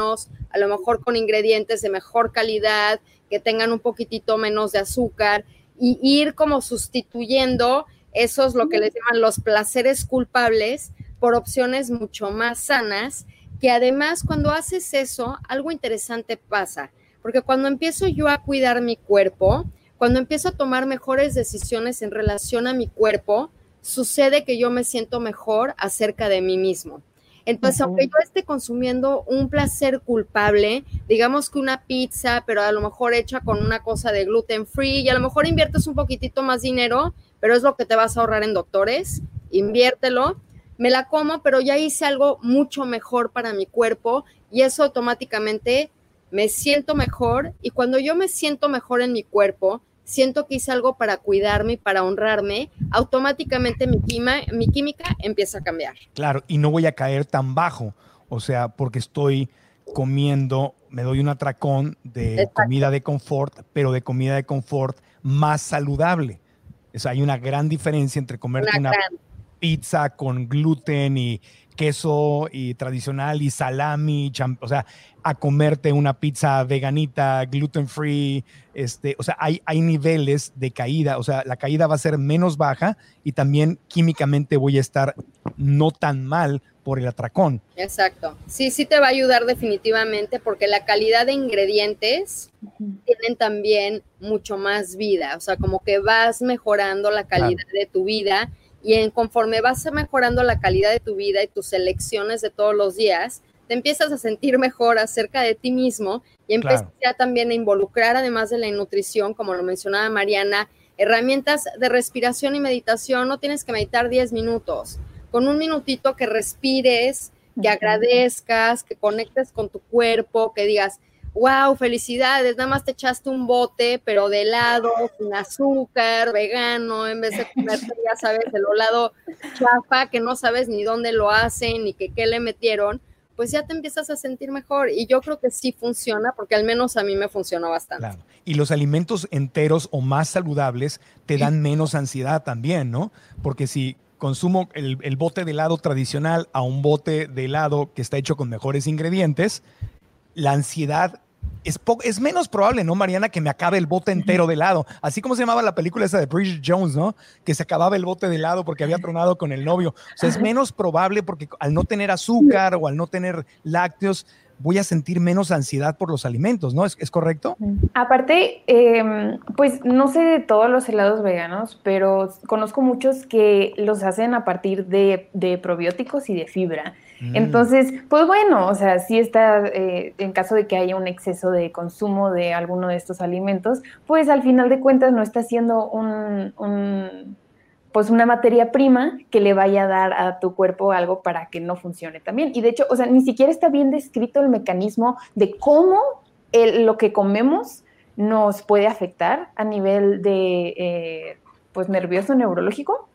C: a lo mejor con ingredientes de mejor calidad, que tengan un poquitito menos de azúcar, y ir como sustituyendo esos, lo que les llaman los placeres culpables, por opciones mucho más sanas, que además cuando haces eso, algo interesante pasa, porque cuando empiezo yo a cuidar mi cuerpo, cuando empiezo a tomar mejores decisiones en relación a mi cuerpo, sucede que yo me siento mejor acerca de mí mismo. Entonces, uh-huh. aunque yo esté consumiendo un placer culpable, digamos que una pizza, pero a lo mejor hecha con una cosa de gluten free, y a lo mejor inviertes un poquitito más dinero, pero es lo que te vas a ahorrar en doctores, inviértelo, me la como, pero ya hice algo mucho mejor para mi cuerpo, y eso automáticamente me siento mejor, y cuando yo me siento mejor en mi cuerpo, siento que hice algo para cuidarme y para honrarme, automáticamente mi, quima, mi química empieza a cambiar.
A: Claro, y no voy a caer tan bajo, o sea, porque estoy comiendo, me doy un atracón de Exacto. comida de confort, pero de comida de confort más saludable. O sea, hay una gran diferencia entre comerte una, una pizza con gluten y queso y tradicional y salami, champ- o sea, a comerte una pizza veganita, gluten free, este, o sea, hay, hay niveles de caída, o sea, la caída va a ser menos baja y también químicamente voy a estar no tan mal por el atracón.
C: Exacto. Sí, sí te va a ayudar definitivamente porque la calidad de ingredientes uh-huh. tienen también mucho más vida, o sea, como que vas mejorando la calidad claro. de tu vida. Y en, conforme vas mejorando la calidad de tu vida y tus elecciones de todos los días, te empiezas a sentir mejor acerca de ti mismo y empiezas claro. ya también a involucrar, además de la nutrición, como lo mencionaba Mariana, herramientas de respiración y meditación. No tienes que meditar diez minutos. Con un minutito que respires, que agradezcas, que conectes con tu cuerpo, que digas, wow, felicidades, nada más te echaste un bote, pero de helado, sin azúcar, vegano, en vez de comerte, ya sabes, el helado chafa, que no sabes ni dónde lo hacen, ni que qué le metieron, pues ya te empiezas a sentir mejor. Y yo creo que sí funciona, porque al menos a mí me funcionó bastante.
A: Claro. Y los alimentos enteros o más saludables te dan menos ansiedad también, ¿no? Porque si consumo el, el bote de helado tradicional a un bote de helado que está hecho con mejores ingredientes, la ansiedad es, po- es menos probable, ¿no, Mariana? Que me acabe el bote entero de helado. Así como se llamaba la película esa de Bridget Jones, ¿no? Que se acababa el bote de helado porque había tronado con el novio. O sea, es menos probable porque al no tener azúcar o al no tener lácteos, voy a sentir menos ansiedad por los alimentos, ¿no? ¿Es, es correcto?
D: Aparte, eh, pues no sé de todos los helados veganos, pero conozco muchos que los hacen a partir de, de probióticos y de fibra. Mm. Entonces, pues bueno, o sea, sí está, eh, en caso de que haya un exceso de consumo de alguno de estos alimentos, pues al final de cuentas no está siendo un... un pues una materia prima que le vaya a dar a tu cuerpo algo para que no funcione también. Y de hecho, o sea, ni siquiera está bien descrito el mecanismo de cómo el, lo que comemos nos puede afectar a nivel de, eh, pues, nervioso, neurológico,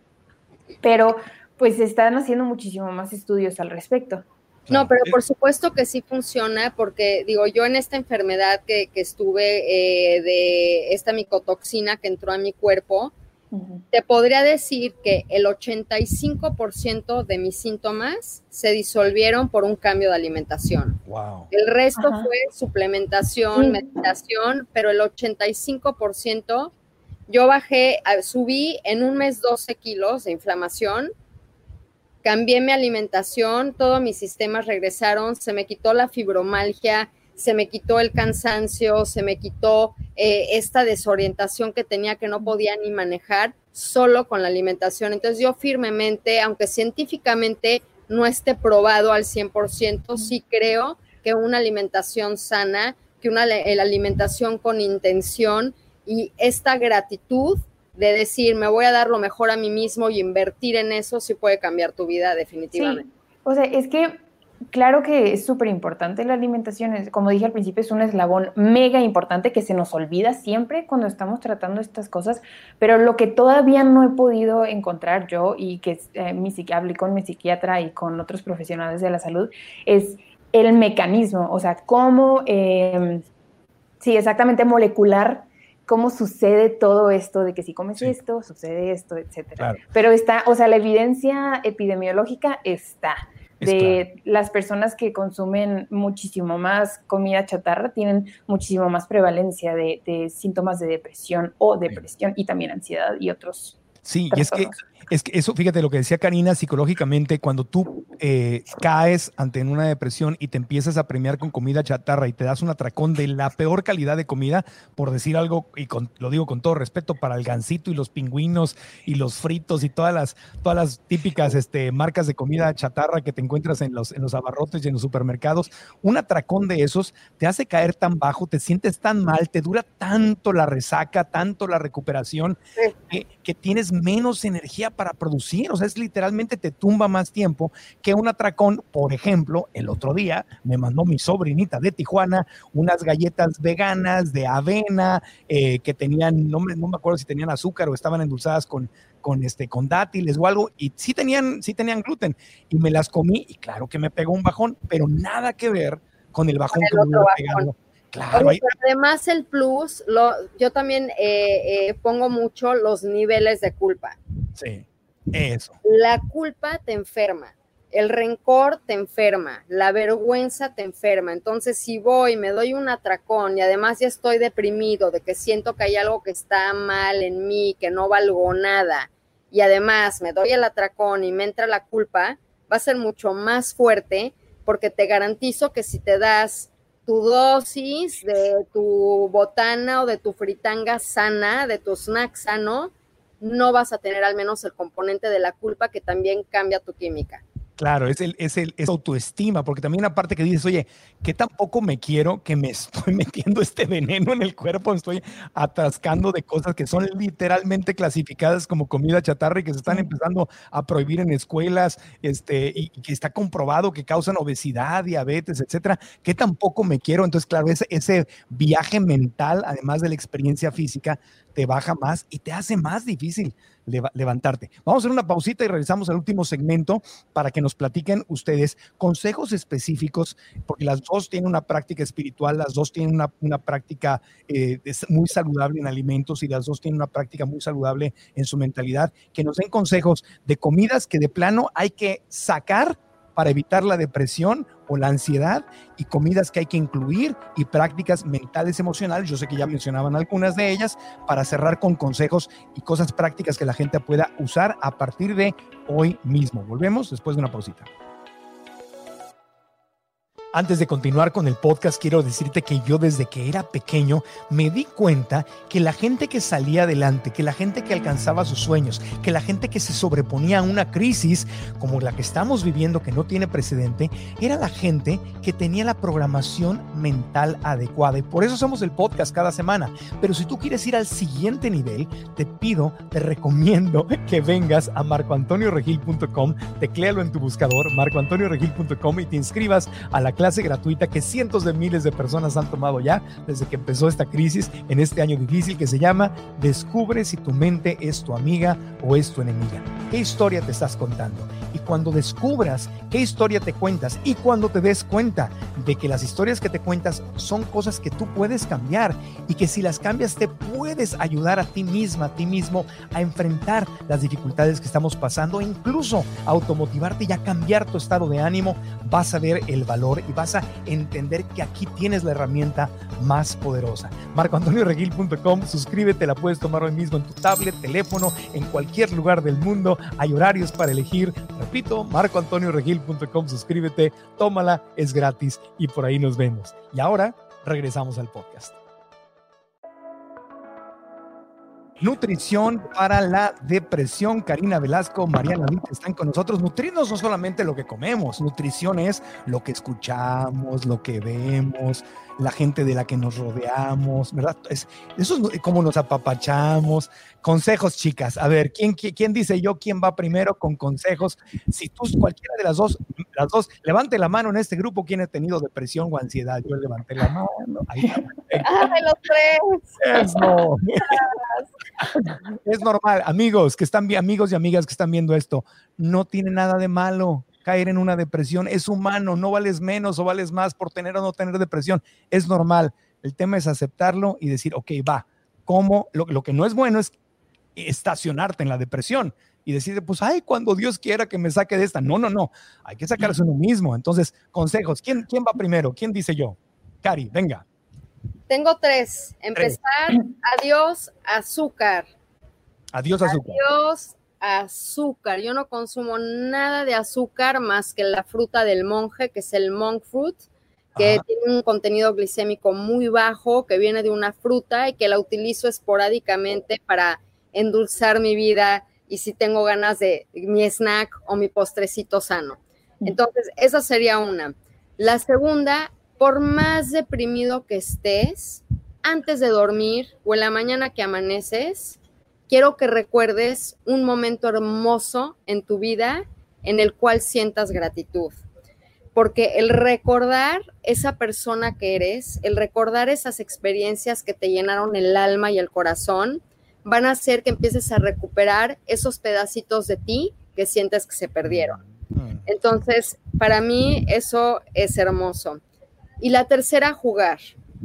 D: pero pues están haciendo muchísimo más estudios al respecto.
C: No, pero por supuesto que sí funciona, porque digo, yo en esta enfermedad que, que estuve eh, de esta micotoxina que entró a mi cuerpo, te podría decir que el ochenta y cinco por ciento de mis síntomas se disolvieron por un cambio de alimentación.
A: Wow.
C: El resto
D: Ajá.
C: fue suplementación,
D: Sí.
C: meditación, pero el ochenta y cinco por ciento yo bajé, subí en un mes doce kilos de inflamación, cambié mi alimentación, todos mis sistemas regresaron, se me quitó la fibromialgia, se me quitó el cansancio, se me quitó eh, esta desorientación que tenía que no podía ni manejar solo con la alimentación. Entonces yo firmemente, aunque científicamente no esté probado al cien por ciento, sí creo que una alimentación sana, que una la alimentación con intención y esta gratitud de decir, me voy a dar lo mejor a mí mismo y invertir en eso, sí puede cambiar tu vida definitivamente.
D: Sí. O sea, es que claro que es súper importante la alimentación, es, como dije al principio, es un eslabón mega importante que se nos olvida siempre cuando estamos tratando estas cosas, pero lo que todavía no he podido encontrar yo y que eh, mi, hablé con mi psiquiatra y con otros profesionales de la salud es el mecanismo, o sea, cómo, eh, sí, exactamente molecular, cómo sucede todo esto de que si comes sí. esto, sucede esto, etcétera. Claro. Pero está, o sea, la evidencia epidemiológica está. de las personas que consumen muchísimo más comida chatarra tienen muchísimo más prevalencia de, de síntomas de depresión o depresión sí. y también ansiedad y otros.
A: Sí, y es que, es que eso, fíjate lo que decía Karina, psicológicamente, cuando tú eh, caes ante una depresión y te empiezas a premiar con comida chatarra y te das un atracón de la peor calidad de comida, por decir algo, y con, lo digo con todo respeto, para el Gansito y los pingüinos y los fritos y todas las, todas las típicas este, marcas de comida chatarra que te encuentras en los, en los abarrotes y en los supermercados, un atracón de esos te hace caer tan bajo, te sientes tan mal, te dura tanto la resaca, tanto la recuperación,
C: Sí.
A: que, que tienes menos energía para producir, o sea, es literalmente te tumba más tiempo que un atracón. Por ejemplo, el otro día me mandó mi sobrinita de Tijuana unas galletas veganas de avena eh, que tenían, no me, no me acuerdo si tenían azúcar o estaban endulzadas con, con, este, con dátiles o algo, y sí tenían, sí tenían gluten, y me las comí, y claro que me pegó un bajón, pero nada que ver con el bajón
C: Con el
A: que me hubiera pegado. Claro,
C: Oye, pero además el plus, lo, yo también eh, eh, pongo mucho los niveles de culpa.
A: Sí, eso.
C: La culpa te enferma, el rencor te enferma, la vergüenza te enferma. Entonces, si voy, me doy un atracón y además ya estoy deprimido de que siento que hay algo que está mal en mí, que no valgo nada, y además me doy el atracón y me entra la culpa, va a ser mucho más fuerte, porque te garantizo que si te das tu dosis de tu botana o de tu fritanga sana, de tu snack sano, no vas a tener al menos el componente de la culpa que también cambia tu química.
A: Claro, es el, es el es autoestima, porque también aparte que dices, oye, que tampoco me quiero, que me estoy metiendo este veneno en el cuerpo, me estoy atascando de cosas que son literalmente clasificadas como comida chatarra y que se están empezando a prohibir en escuelas, este, y, y que está comprobado que causan obesidad, diabetes, etcétera, que tampoco me quiero. Entonces, claro, ese, ese viaje mental, además de la experiencia física, te baja más y te hace más difícil levantarte. Vamos a hacer una pausita y regresamos al último segmento para que nos platiquen ustedes consejos específicos, porque las dos tienen una práctica espiritual, las dos tienen una, una práctica eh, muy saludable en alimentos y las dos tienen una práctica muy saludable en su mentalidad, que nos den consejos de comidas que de plano hay que sacar para evitar la depresión o la ansiedad, y comidas que hay que incluir, y prácticas mentales emocionales. Yo sé que ya mencionaban algunas de ellas, para cerrar con consejos y cosas prácticas que la gente pueda usar a partir de hoy mismo. Volvemos después de una pausita. Antes de continuar con el podcast, quiero decirte que yo desde que era pequeño me di cuenta que la gente que salía adelante, que la gente que alcanzaba sus sueños, que la gente que se sobreponía a una crisis como la que estamos viviendo, que no tiene precedente, era la gente que tenía la programación mental adecuada. Y por eso hacemos el podcast cada semana. Pero si tú quieres ir al siguiente nivel, te pido, te recomiendo que vengas a marco antonio regil punto com, tecléalo en tu buscador, marco antonio regil punto com, y te inscribas a la clase clase gratuita que cientos de miles de personas han tomado ya desde que empezó esta crisis en este año difícil, que se llama Descubre si tu mente es tu amiga o es tu enemiga. ¿Qué historia te estás contando? Y cuando descubras qué historia te cuentas y cuando te des cuenta de que las historias que te cuentas son cosas que tú puedes cambiar y que si las cambias te puedes ayudar a ti misma, a ti mismo a enfrentar las dificultades que estamos pasando e incluso a automotivarte y a cambiar tu estado de ánimo, vas a ver el valor y vas a entender que aquí tienes la herramienta más poderosa. marco antonio regil punto com, suscríbete, la puedes tomar hoy mismo en tu tablet, teléfono, en cualquier lugar del mundo. Hay horarios para elegir. Repito, marco antonio regil punto com, suscríbete, tómala, es gratis y por ahí nos vemos. Y ahora regresamos al podcast. Nutrición para la depresión. Karina Velasco, Mariana Witt están con nosotros. Nutrirnos no solamente lo que comemos, nutrición es lo que escuchamos, lo que vemos, la gente de la que nos rodeamos, ¿verdad? Es, eso es como nos apapachamos. Consejos, chicas. A ver, ¿quién, quién, quién dice yo? ¿Quién va primero con consejos? Si tú, cualquiera de las dos, las dos, levante la mano en este grupo. ¿Quién ha tenido depresión o ansiedad? Yo levanté la mano. Ahí está.
C: ¡Ah, de los tres!
A: Eso. Es normal, amigos que están, amigos y amigas que están viendo esto, no tiene nada de malo caer en una depresión, es humano, no vales menos o vales más por tener o no tener depresión, es normal. El tema es aceptarlo y decir, ok, va, ¿cómo? Lo, lo que no es bueno es estacionarte en la depresión, y decir, pues, ay, cuando Dios quiera que me saque de esta. No, no, no. Hay que sacarse uno mismo. Entonces, consejos. ¿Quién, quién va primero? ¿Quién dice yo? Cari, venga.
C: Tengo tres. Empezar, tres. Adiós, azúcar.
A: Adiós, azúcar.
C: Adiós, azúcar. Yo no consumo nada de azúcar más que la fruta del monje, que es el monk fruit, que Ajá. tiene un contenido glicémico muy bajo, que viene de una fruta y que la utilizo esporádicamente para endulzar mi vida y si tengo ganas de mi snack o mi postrecito sano. Entonces, esa sería una. La segunda, por más deprimido que estés, antes de dormir o en la mañana que amaneces, quiero que recuerdes un momento hermoso en tu vida en el cual sientas gratitud. Porque el recordar esa persona que eres, el recordar esas experiencias que te llenaron el alma y el corazón, van a hacer que empieces a recuperar esos pedacitos de ti que sientes que se perdieron. Entonces, para mí eso es hermoso. Y la tercera, jugar.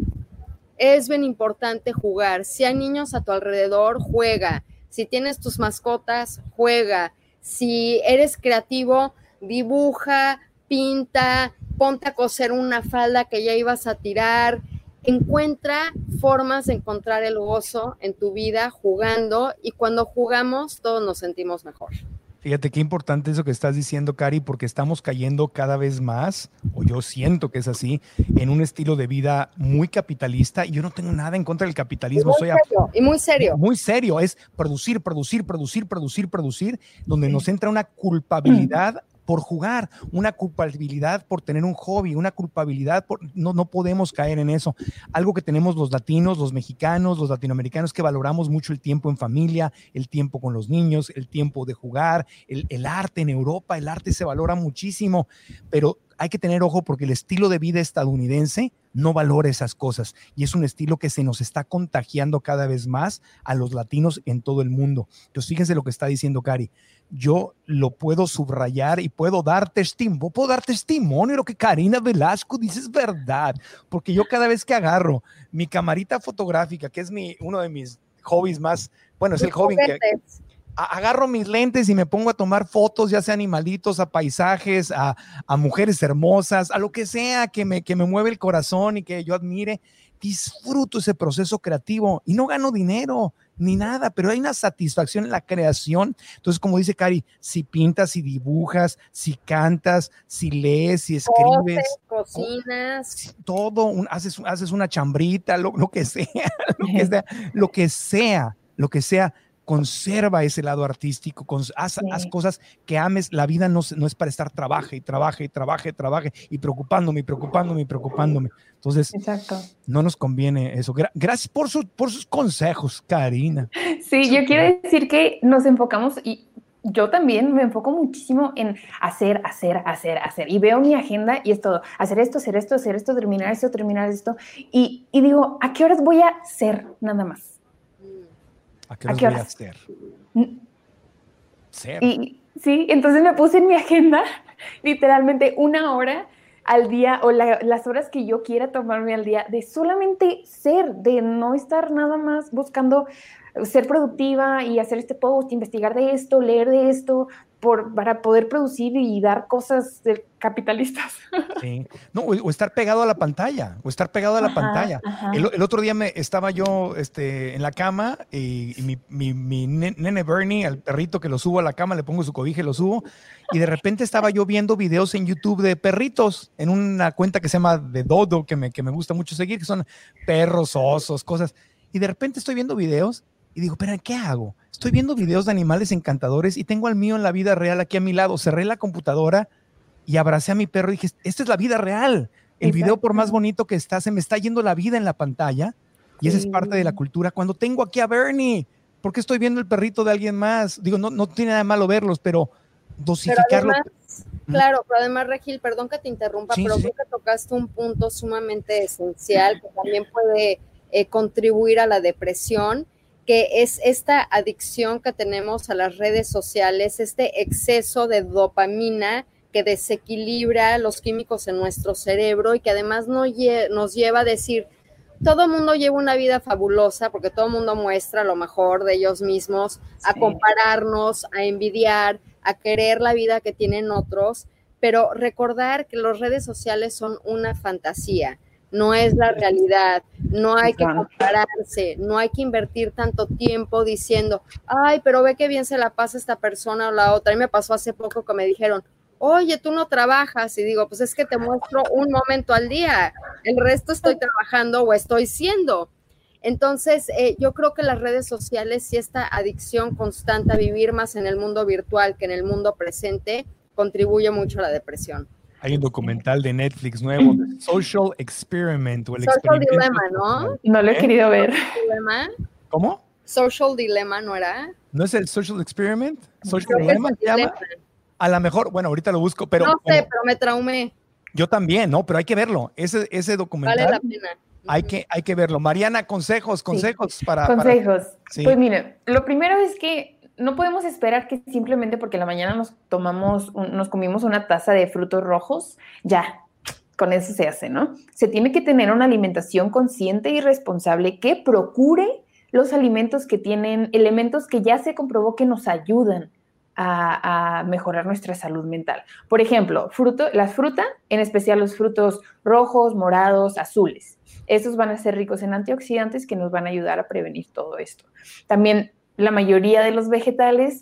C: Es bien importante jugar. Si hay niños a tu alrededor, juega. Si tienes tus mascotas, juega. Si eres creativo, dibuja, pinta, ponte a coser una falda que ya ibas a tirar. Encuentra formas de encontrar el gozo en tu vida jugando, y cuando jugamos todos nos sentimos mejor.
A: Fíjate qué importante eso que estás diciendo, Cari, porque estamos cayendo cada vez más, o yo siento que es así, en un estilo de vida muy capitalista, y yo no tengo nada en contra del capitalismo.
C: Y muy
A: soy
C: serio, y muy serio.
A: Muy serio, es producir, producir, producir, producir, producir, donde sí. nos entra una culpabilidad por jugar, una culpabilidad por tener un hobby, una culpabilidad por, no, no podemos caer en eso. Algo que tenemos los latinos, los mexicanos, los latinoamericanos, que valoramos mucho el tiempo en familia, el tiempo con los niños, el tiempo de jugar, el, el arte en Europa, el arte se valora muchísimo, pero hay que tener ojo porque el estilo de vida estadounidense no valora esas cosas, y es un estilo que se nos está contagiando cada vez más a los latinos en todo el mundo. Entonces, fíjense lo que está diciendo Cari. Yo lo puedo subrayar y puedo dar testimonio, puedo dar testimonio de lo que Karina Velasco dice es verdad, porque yo cada vez que agarro mi camarita fotográfica, que es mi, uno de mis hobbies más, bueno, es el hobby que agarro mis lentes y me pongo a tomar fotos, ya sea animalitos, a paisajes, a, a mujeres hermosas, a lo que sea que me, que me mueve el corazón y que yo admire, disfruto ese proceso creativo y no gano dinero ni nada, pero hay una satisfacción en la creación. Entonces, como dice Cari, si pintas, si dibujas, si cantas, si lees, si escribes,
C: cocinas,
A: todo, un, haces, haces una chambrita, lo, lo que sea, lo que sea, lo que sea, lo que sea, conserva ese lado artístico, con, haz, sí. haz cosas que ames. La vida no, no es para estar trabaje y trabaje y trabaje, trabaje y preocupándome y preocupándome y preocupándome. Entonces, Exacto. no nos conviene eso. Gra gracias por, su, por sus consejos, Karina.
D: Sí, yo quiero decir que nos enfocamos, y yo también me enfoco muchísimo en hacer, hacer, hacer, hacer. Y veo mi agenda y es todo, hacer esto, hacer esto, hacer esto, terminar esto, terminar esto. Y, y digo, ¿a qué horas voy a ser nada más?
A: ¿A qué, ¿A qué horas voy a ser? Ser.
D: Y, sí, entonces me puse en mi agenda literalmente una hora al día, o la, las horas que yo quiera tomarme al día, de solamente ser, de no estar nada más buscando ser productiva y hacer este post, investigar de esto, leer de esto, por, para poder producir y dar cosas de capitalistas.
A: Sí. No, o, o estar pegado a la pantalla, o estar pegado a la ajá, pantalla. El, el otro día me estaba yo este, en la cama y, y mi, mi, mi nene Bernie, al perrito que lo subo a la cama, le pongo su cobija y lo subo, y de repente estaba yo viendo videos en YouTube de perritos, en una cuenta que se llama de Dodo, que me, que me gusta mucho seguir, que son perros, osos, cosas, y de repente estoy viendo videos y digo, pero ¿qué hago? Estoy viendo videos de animales encantadores y tengo al mío en la vida real aquí a mi lado. Cerré la computadora y abracé a mi perro y dije, esta es la vida real. El Exacto. video, por más bonito que está, se me está yendo la vida en la pantalla, y esa sí. es parte de la cultura. Cuando tengo aquí a Bernie, ¿por qué estoy viendo el perrito de alguien más? Digo, no, no tiene nada de malo verlos, pero dosificarlo.
C: Pero además, claro, pero además, Regil, perdón que te interrumpa, sí, pero sí. creo que tocaste un punto sumamente esencial que también puede eh, contribuir a la depresión, que es esta adicción que tenemos a las redes sociales, este exceso de dopamina que desequilibra los químicos en nuestro cerebro y que además nos, lle nos lleva a decir, todo el mundo lleva una vida fabulosa porque todo el mundo muestra lo mejor de ellos mismos, a sí. compararnos, a envidiar, a querer la vida que tienen otros, pero recordar que las redes sociales son una fantasía, no es la realidad, no hay que compararse, no hay que invertir tanto tiempo diciendo, ay, pero ve qué bien se la pasa esta persona o la otra. A mí me pasó hace poco que me dijeron, oye, tú no trabajas, y digo, pues es que te muestro un momento al día, el resto estoy trabajando o estoy siendo. Entonces, eh, yo creo que las redes sociales y esta adicción constante a vivir más en el mundo virtual que en el mundo presente contribuye mucho a la depresión.
A: Hay un documental de Netflix nuevo, de Social Experiment. O el
C: Social Dilemma, ¿no?
D: No lo he ¿Eh? querido ver.
C: ¿Dilemma?
A: ¿Cómo?
C: Social Dilemma, ¿no era?
A: ¿No es el Social Experiment? ¿Social Dilemma se llama? A lo mejor, bueno, ahorita lo busco, pero...
C: No sé,
A: bueno,
C: pero me traumé.
A: Yo también, ¿no? Pero hay que verlo. Ese, ese documental...
C: Vale la pena.
A: Hay que, hay que verlo. Mariana, consejos, consejos
D: sí.
A: para...
D: Consejos.
A: Para, sí.
D: Pues mire, lo primero es que no podemos esperar que simplemente porque en la mañana nos tomamos, un, nos comimos una taza de frutos rojos, ya, con eso se hace, ¿no? Se tiene que tener una alimentación consciente y responsable que procure los alimentos que tienen elementos que ya se comprobó que nos ayudan a, a mejorar nuestra salud mental. Por ejemplo, fruto, la fruta, en especial los frutos rojos, morados, azules. Esos van a ser ricos en antioxidantes que nos van a ayudar a prevenir todo esto. También la mayoría de los vegetales,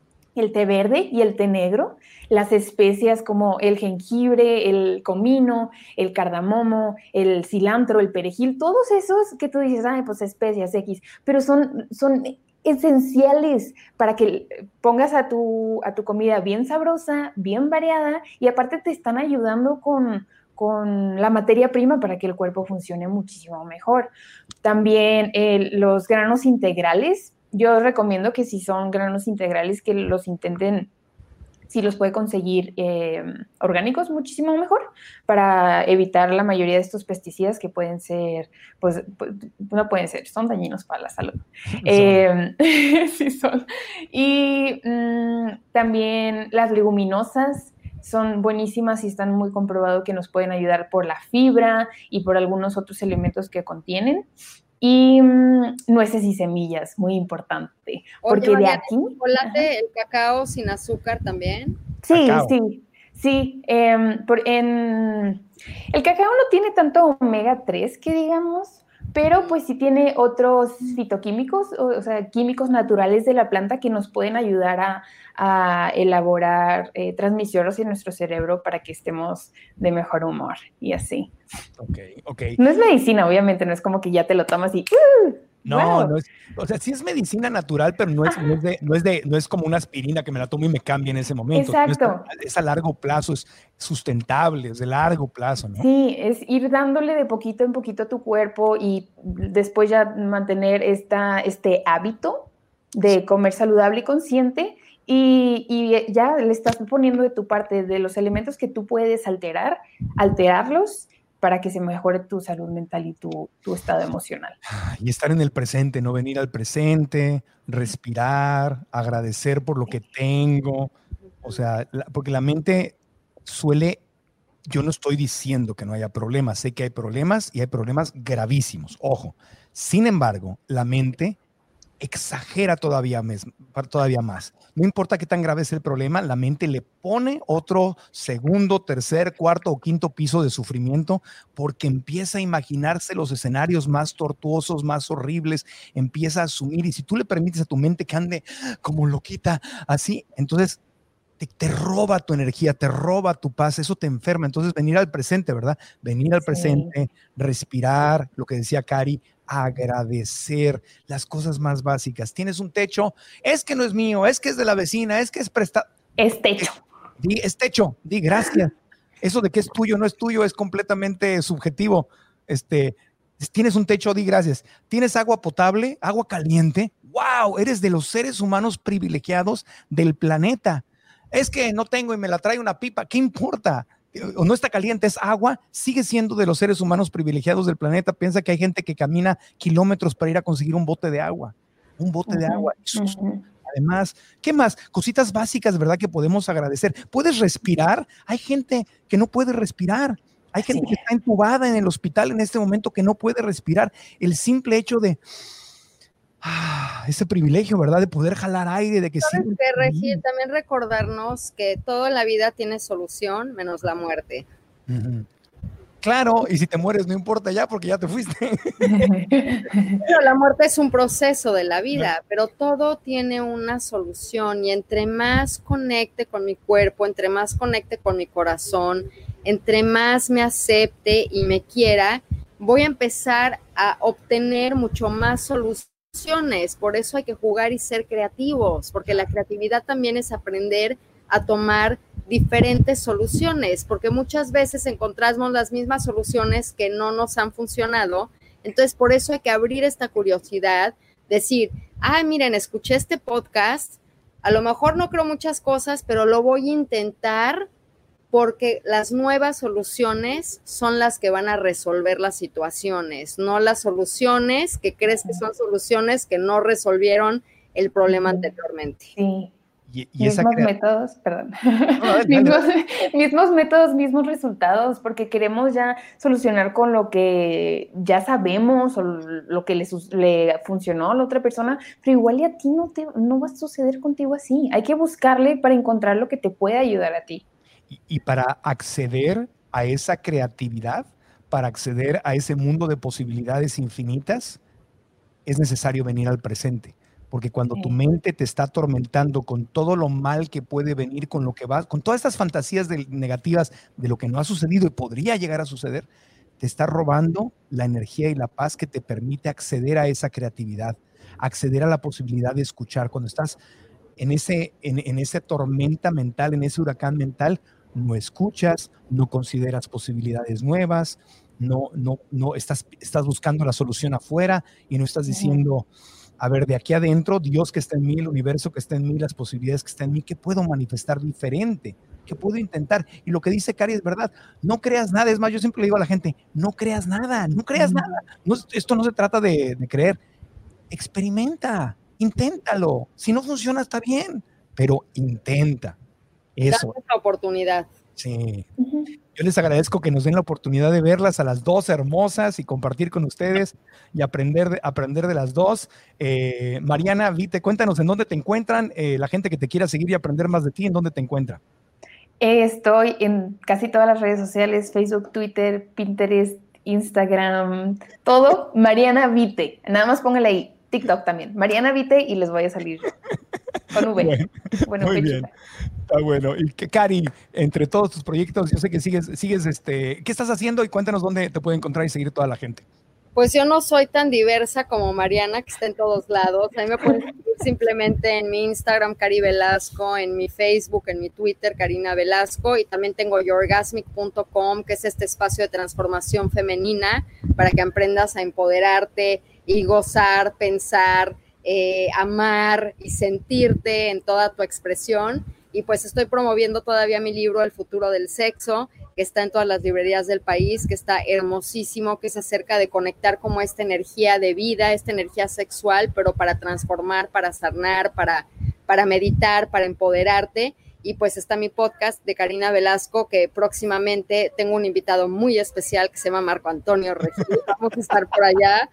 D: el té verde y el té negro, las especias como el jengibre, el comino, el cardamomo, el cilantro, el perejil, todos esos que tú dices, ay, pues especias X, pero son, son esenciales para que pongas a tu, a tu comida bien sabrosa, bien variada, y aparte te están ayudando con... con la materia prima para que el cuerpo funcione muchísimo mejor. También eh, los granos integrales, yo recomiendo que si son granos integrales que los intenten, si los puede conseguir eh, orgánicos, muchísimo mejor, para evitar la mayoría de estos pesticidas que pueden ser, pues, pues no pueden ser, son dañinos para la salud. Sí, eh, sí son. Y mmm, también las leguminosas, son buenísimas y están muy comprobado que nos pueden ayudar por la fibra y por algunos otros elementos que contienen. Y mmm, nueces y semillas, muy importante. Porque Oye, Mariana, de aquí...
C: ¿el chocolate, ajá. el cacao sin azúcar también?
D: Sí,
A: cacao.
D: sí, sí. Eh, por, en, el cacao no tiene tanto omega tres que digamos, pero pues sí tiene otros fitoquímicos, o, o sea, químicos naturales de la planta que nos pueden ayudar a, a elaborar eh, transmisores en nuestro cerebro para que estemos de mejor humor y así.
A: Ok, ok.
D: No es medicina, obviamente, no es como que ya te lo tomas y... ¡uh!
A: No, wow. no es, o sea, sí es medicina natural, pero no es, no es, de, no es de, no es como una aspirina que me la tomo y me cambia en ese momento.
D: Exacto.
A: No es, es a largo plazo, es sustentable, es de largo plazo, ¿no?
D: Sí, es ir dándole de poquito en poquito a tu cuerpo y después ya mantener esta, este hábito de comer saludable y consciente y, y ya le estás poniendo de tu parte de los elementos que tú puedes alterar, alterarlos para que se mejore tu salud mental y tu, tu estado emocional.
A: Y estar en el presente, no venir al presente, respirar, agradecer por lo que tengo. O sea, la, porque la mente suele, yo no estoy diciendo que no haya problemas, sé que hay problemas y hay problemas gravísimos, ojo. Sin embargo, la mente exagera todavía, mes, todavía más. No importa qué tan grave es el problema, la mente le pone otro segundo, tercer, cuarto o quinto piso de sufrimiento porque empieza a imaginarse los escenarios más tortuosos, más horribles, empieza a asumir, y si tú le permites a tu mente que ande como loquita, así, entonces te, te roba tu energía, te roba tu paz, eso te enferma. Entonces venir al presente, ¿verdad? Venir al sí. presente, respirar, lo que decía Cari, agradecer las cosas más básicas. Tienes un techo, es que no es mío, es que es de la vecina, es que es prestado.
D: Es techo.
A: Di, es techo, di gracias. Eso de que es tuyo, no es tuyo, es completamente subjetivo. Este, tienes un techo, di gracias. Tienes agua potable, agua caliente. ¡Wow! Eres de los seres humanos privilegiados del planeta. Es que no tengo y me la trae una pipa, ¿qué importa? O no está caliente, es agua, sigue siendo de los seres humanos privilegiados del planeta. Piensa que hay gente que camina kilómetros para ir a conseguir un bote de agua, un bote uh-huh, de agua. Uh-huh. Además, ¿qué más? Cositas básicas, ¿verdad? Que podemos agradecer. ¿Puedes respirar? Hay gente que no puede respirar. Hay gente
D: Sí.
A: que está entubada en el hospital en este momento que no puede respirar. El simple hecho de ah, ese privilegio, ¿verdad? De poder jalar aire, de que sí.
C: ¿Sabes qué, Regil? También recordarnos que todo en la vida tiene solución, menos la muerte.
A: Uh-huh. Claro, y si te mueres no importa ya porque ya te fuiste.
C: Pero la muerte es un proceso de la vida, pero todo tiene una solución y entre más conecte con mi cuerpo, entre más conecte con mi corazón, entre más me acepte y me quiera, voy a empezar a obtener mucho más soluciones. Por eso hay que jugar y ser creativos, porque la creatividad también es aprender a tomar diferentes soluciones, porque muchas veces encontramos las mismas soluciones que no nos han funcionado. Entonces, por eso hay que abrir esta curiosidad, decir, ah, miren, escuché este podcast, a lo mejor no creo muchas cosas, pero lo voy a intentar porque las nuevas soluciones son las que van a resolver las situaciones, no las soluciones que crees que son soluciones que no resolvieron el problema anteriormente.
D: Sí.
A: Y, y esa
D: mismos
A: crea...
D: métodos, perdón,
A: No, dale,
D: mismos,
A: dale.
D: mismos métodos, mismos resultados, porque queremos ya solucionar con lo que ya sabemos o lo que le, le funcionó a la otra persona, pero igual y a ti no, te, no va a suceder contigo así. Hay que buscarle para encontrar lo que te puede ayudar a ti.
A: Y, y para acceder a esa creatividad, para acceder a ese mundo de posibilidades infinitas, es necesario venir al presente. Porque cuando sí. tu mente te está atormentando con todo lo mal que puede venir, con lo que va, con todas estas fantasías de, negativas de lo que no ha sucedido y podría llegar a suceder, te está robando la energía y la paz que te permite acceder a esa creatividad, acceder a la posibilidad de escuchar. Cuando estás en ese, en, en esa tormenta mental, en ese huracán mental, no escuchas, no consideras posibilidades nuevas, no, no, no estás, estás buscando la solución afuera y no estás diciendo... A ver, de aquí adentro, Dios que está en mí, el universo que está en mí, las posibilidades que están en mí, ¿qué puedo manifestar diferente? ¿Qué puedo intentar? Y lo que dice Cari es verdad, no creas nada. Es más, yo siempre le digo a la gente, no creas nada, no creas nada. No, esto no se trata de, de creer. Experimenta, inténtalo. Si no funciona, está bien, pero intenta. Eso.
C: Dame la oportunidad.
A: Sí. Uh-huh. Yo les agradezco que nos den la oportunidad de verlas a las dos hermosas y compartir con ustedes y aprender de, aprender de las dos. Eh, Mariana Vite, cuéntanos en dónde te encuentran, eh, la gente que te quiera seguir y aprender más de ti, ¿en dónde te encuentra?
D: Estoy en casi todas las redes sociales, Facebook, Twitter, Pinterest, Instagram, todo, Mariana Vite. Nada más póngale ahí, TikTok también, Mariana Vite y les voy a salir con V.
A: Bueno,
D: bueno,
A: muy
D: pechita.
A: bien. Está bueno. Y que, Cari, entre todos tus proyectos, yo sé que sigues, sigues, este, ¿qué estás haciendo? Y cuéntanos dónde te puede encontrar y seguir toda la gente.
C: Pues yo no soy tan diversa como Mariana, que está en todos lados. A mí me pueden seguir simplemente en mi Instagram, Cari Velasco, en mi Facebook, en mi Twitter, Karina Velasco, y también tengo yourgasmic punto com, que es este espacio de transformación femenina para que aprendas a empoderarte y gozar, pensar, eh, amar y sentirte en toda tu expresión. Y pues estoy promoviendo todavía mi libro El futuro del sexo, que está en todas las librerías del país, que está hermosísimo, que es acerca de conectar como esta energía de vida, esta energía sexual, pero para transformar, para sanar, para, para meditar, para empoderarte. Y pues está mi podcast de Karina Velasco, que próximamente tengo un invitado muy especial que se llama Marco Antonio Regil. Vamos a estar por allá.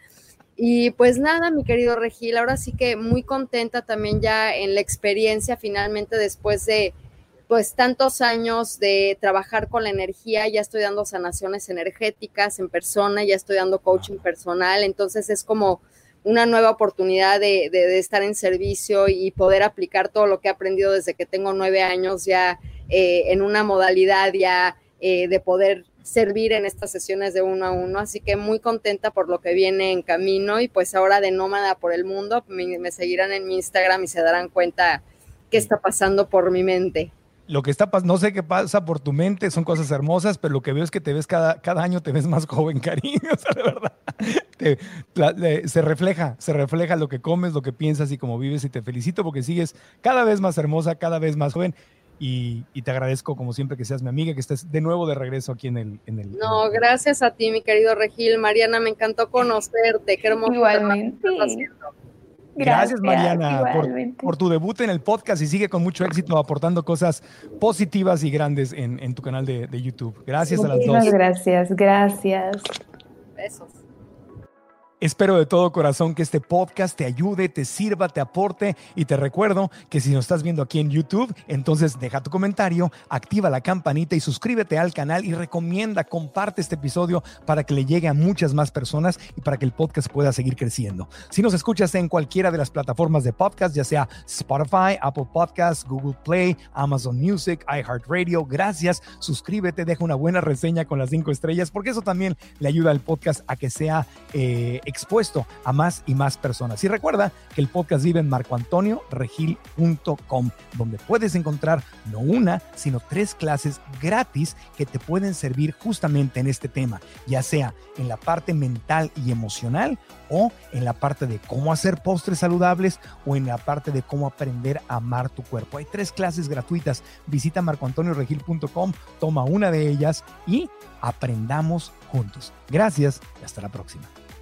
C: Y pues nada, mi querido Regil, ahora sí que muy contenta también ya en la experiencia finalmente después de pues tantos años de trabajar con la energía, ya estoy dando sanaciones energéticas en persona, ya estoy dando coaching personal, entonces es como una nueva oportunidad de, de, de estar en servicio y poder aplicar todo lo que he aprendido desde que tengo nueve años ya eh, en una modalidad ya eh, de poder servir en estas sesiones de uno a uno, así que muy contenta por lo que viene en camino y pues ahora de nómada por el mundo, me, me seguirán en mi Instagram y se darán cuenta qué está pasando por mi mente.
A: Lo que está pasando, no sé qué pasa por tu mente, son cosas hermosas, pero lo que veo es que te ves cada, cada año, te ves más joven, cariño, o sea, de verdad, te, la, le, se refleja, se refleja lo que comes, lo que piensas y cómo vives y te felicito porque sigues cada vez más hermosa, cada vez más joven. Y, y te agradezco como siempre que seas mi amiga, que estés de nuevo de regreso aquí en el... En el
C: no,
A: en el...
C: gracias a ti, mi querido Regil. Mariana, me encantó conocerte. Qué hermoso.
D: Igualmente.
A: Gracias, Gracias Mariana, por, por tu debut en el podcast y sigue con mucho éxito aportando cosas positivas y grandes en, en tu canal de, de YouTube. Gracias a las dos.
D: Muchas gracias, gracias.
C: Besos.
A: Espero de todo corazón que este podcast te ayude, te sirva, te aporte y te recuerdo que si nos estás viendo aquí en YouTube, entonces deja tu comentario, activa la campanita y suscríbete al canal y recomienda, comparte este episodio para que le llegue a muchas más personas y para que el podcast pueda seguir creciendo. Si nos escuchas en cualquiera de las plataformas de podcast, ya sea Spotify, Apple Podcasts, Google Play, Amazon Music, iHeartRadio, gracias, suscríbete, deja una buena reseña con las cinco estrellas porque eso también le ayuda al podcast a que sea eh, expuesto a más y más personas. Y recuerda que el podcast vive en marco antonio regil punto com, donde puedes encontrar no una, sino tres clases gratis que te pueden servir justamente en este tema, ya sea en la parte mental y emocional o en la parte de cómo hacer postres saludables o en la parte de cómo aprender a amar tu cuerpo. Hay tres clases gratuitas. Visita marco antonio regil punto com, toma una de ellas y aprendamos juntos. Gracias y hasta la próxima.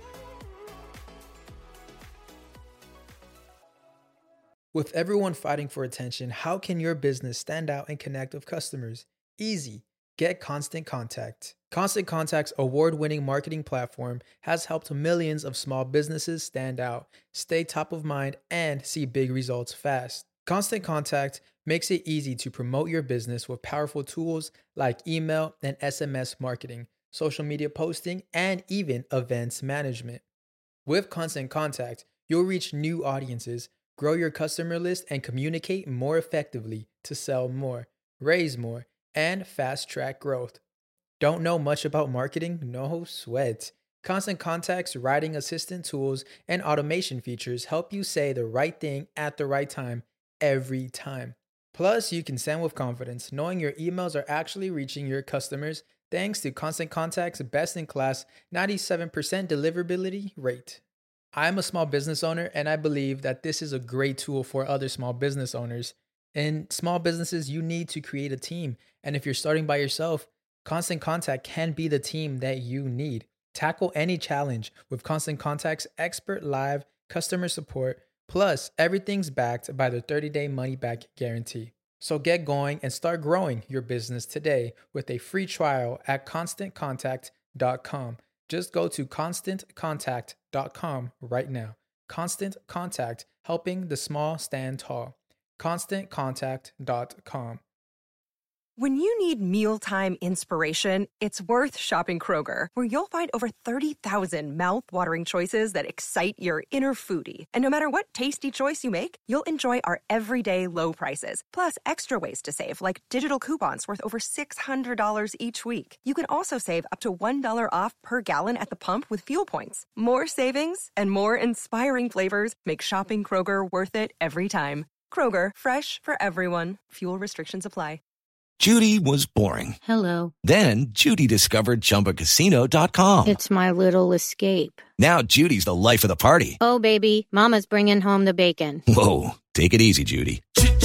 E: With everyone fighting for attention, how can your business stand out and connect with customers? Easy. Get Constant Contact. Constant Contact's award-winning marketing platform has helped millions of small businesses stand out, stay top of mind, and see big results fast. Constant Contact makes it easy to promote your business with powerful tools like email and S M S marketing, social media posting, and even events management. With Constant Contact, you'll reach new audiences, grow your customer list, and communicate more effectively to sell more, raise more, and fast-track growth. Don't know much about marketing? No sweat. Constant Contact's writing assistant tools and automation features help you say the right thing at the right time, every time. Plus, you can send with confidence, knowing your emails are actually reaching your customers thanks to Constant Contact's best-in-class ninety-seven percent deliverability rate. I'm a small business owner, and I believe that this is a great tool for other small business owners. In small businesses, you need to create a team. And if you're starting by yourself, Constant Contact can be the team that you need. Tackle any challenge with Constant Contact's expert live customer support. Plus, everything's backed by the thirty-day money-back guarantee. So get going and start growing your business today with a free trial at constant contact dot com. Just go to constant contact dot com right now. Constant Contact, helping the small stand tall. constant contact dot com.
F: When you need mealtime inspiration, it's worth shopping Kroger, where you'll find over thirty thousand mouth-watering choices that excite your inner foodie. And no matter what tasty choice you make, you'll enjoy our everyday low prices, plus extra ways to save, like digital coupons worth over six hundred dollars each week. You can also save up to one dollar off per gallon at the pump with fuel points. More savings and more inspiring flavors make shopping Kroger worth it every time. Kroger, fresh for everyone. Fuel restrictions apply.
G: Judy was boring.
H: Hello.
G: Then Judy discovered Chumba Casino dot com.
H: It's my little escape.
G: Now Judy's the life of the party.
H: Oh, baby, mama's bringing home the bacon.
G: Whoa, take it easy, Judy.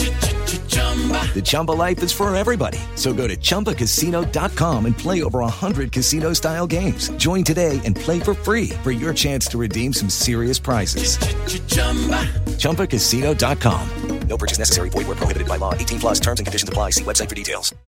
G: The Chumba life is for everybody. So go to Chumba Casino dot com and play over one hundred casino-style games. Join today and play for free for your chance to redeem some serious prizes. Chumba Casino dot com. No purchase necessary. Void where prohibited by law. eighteen plus terms and conditions apply. See website for details.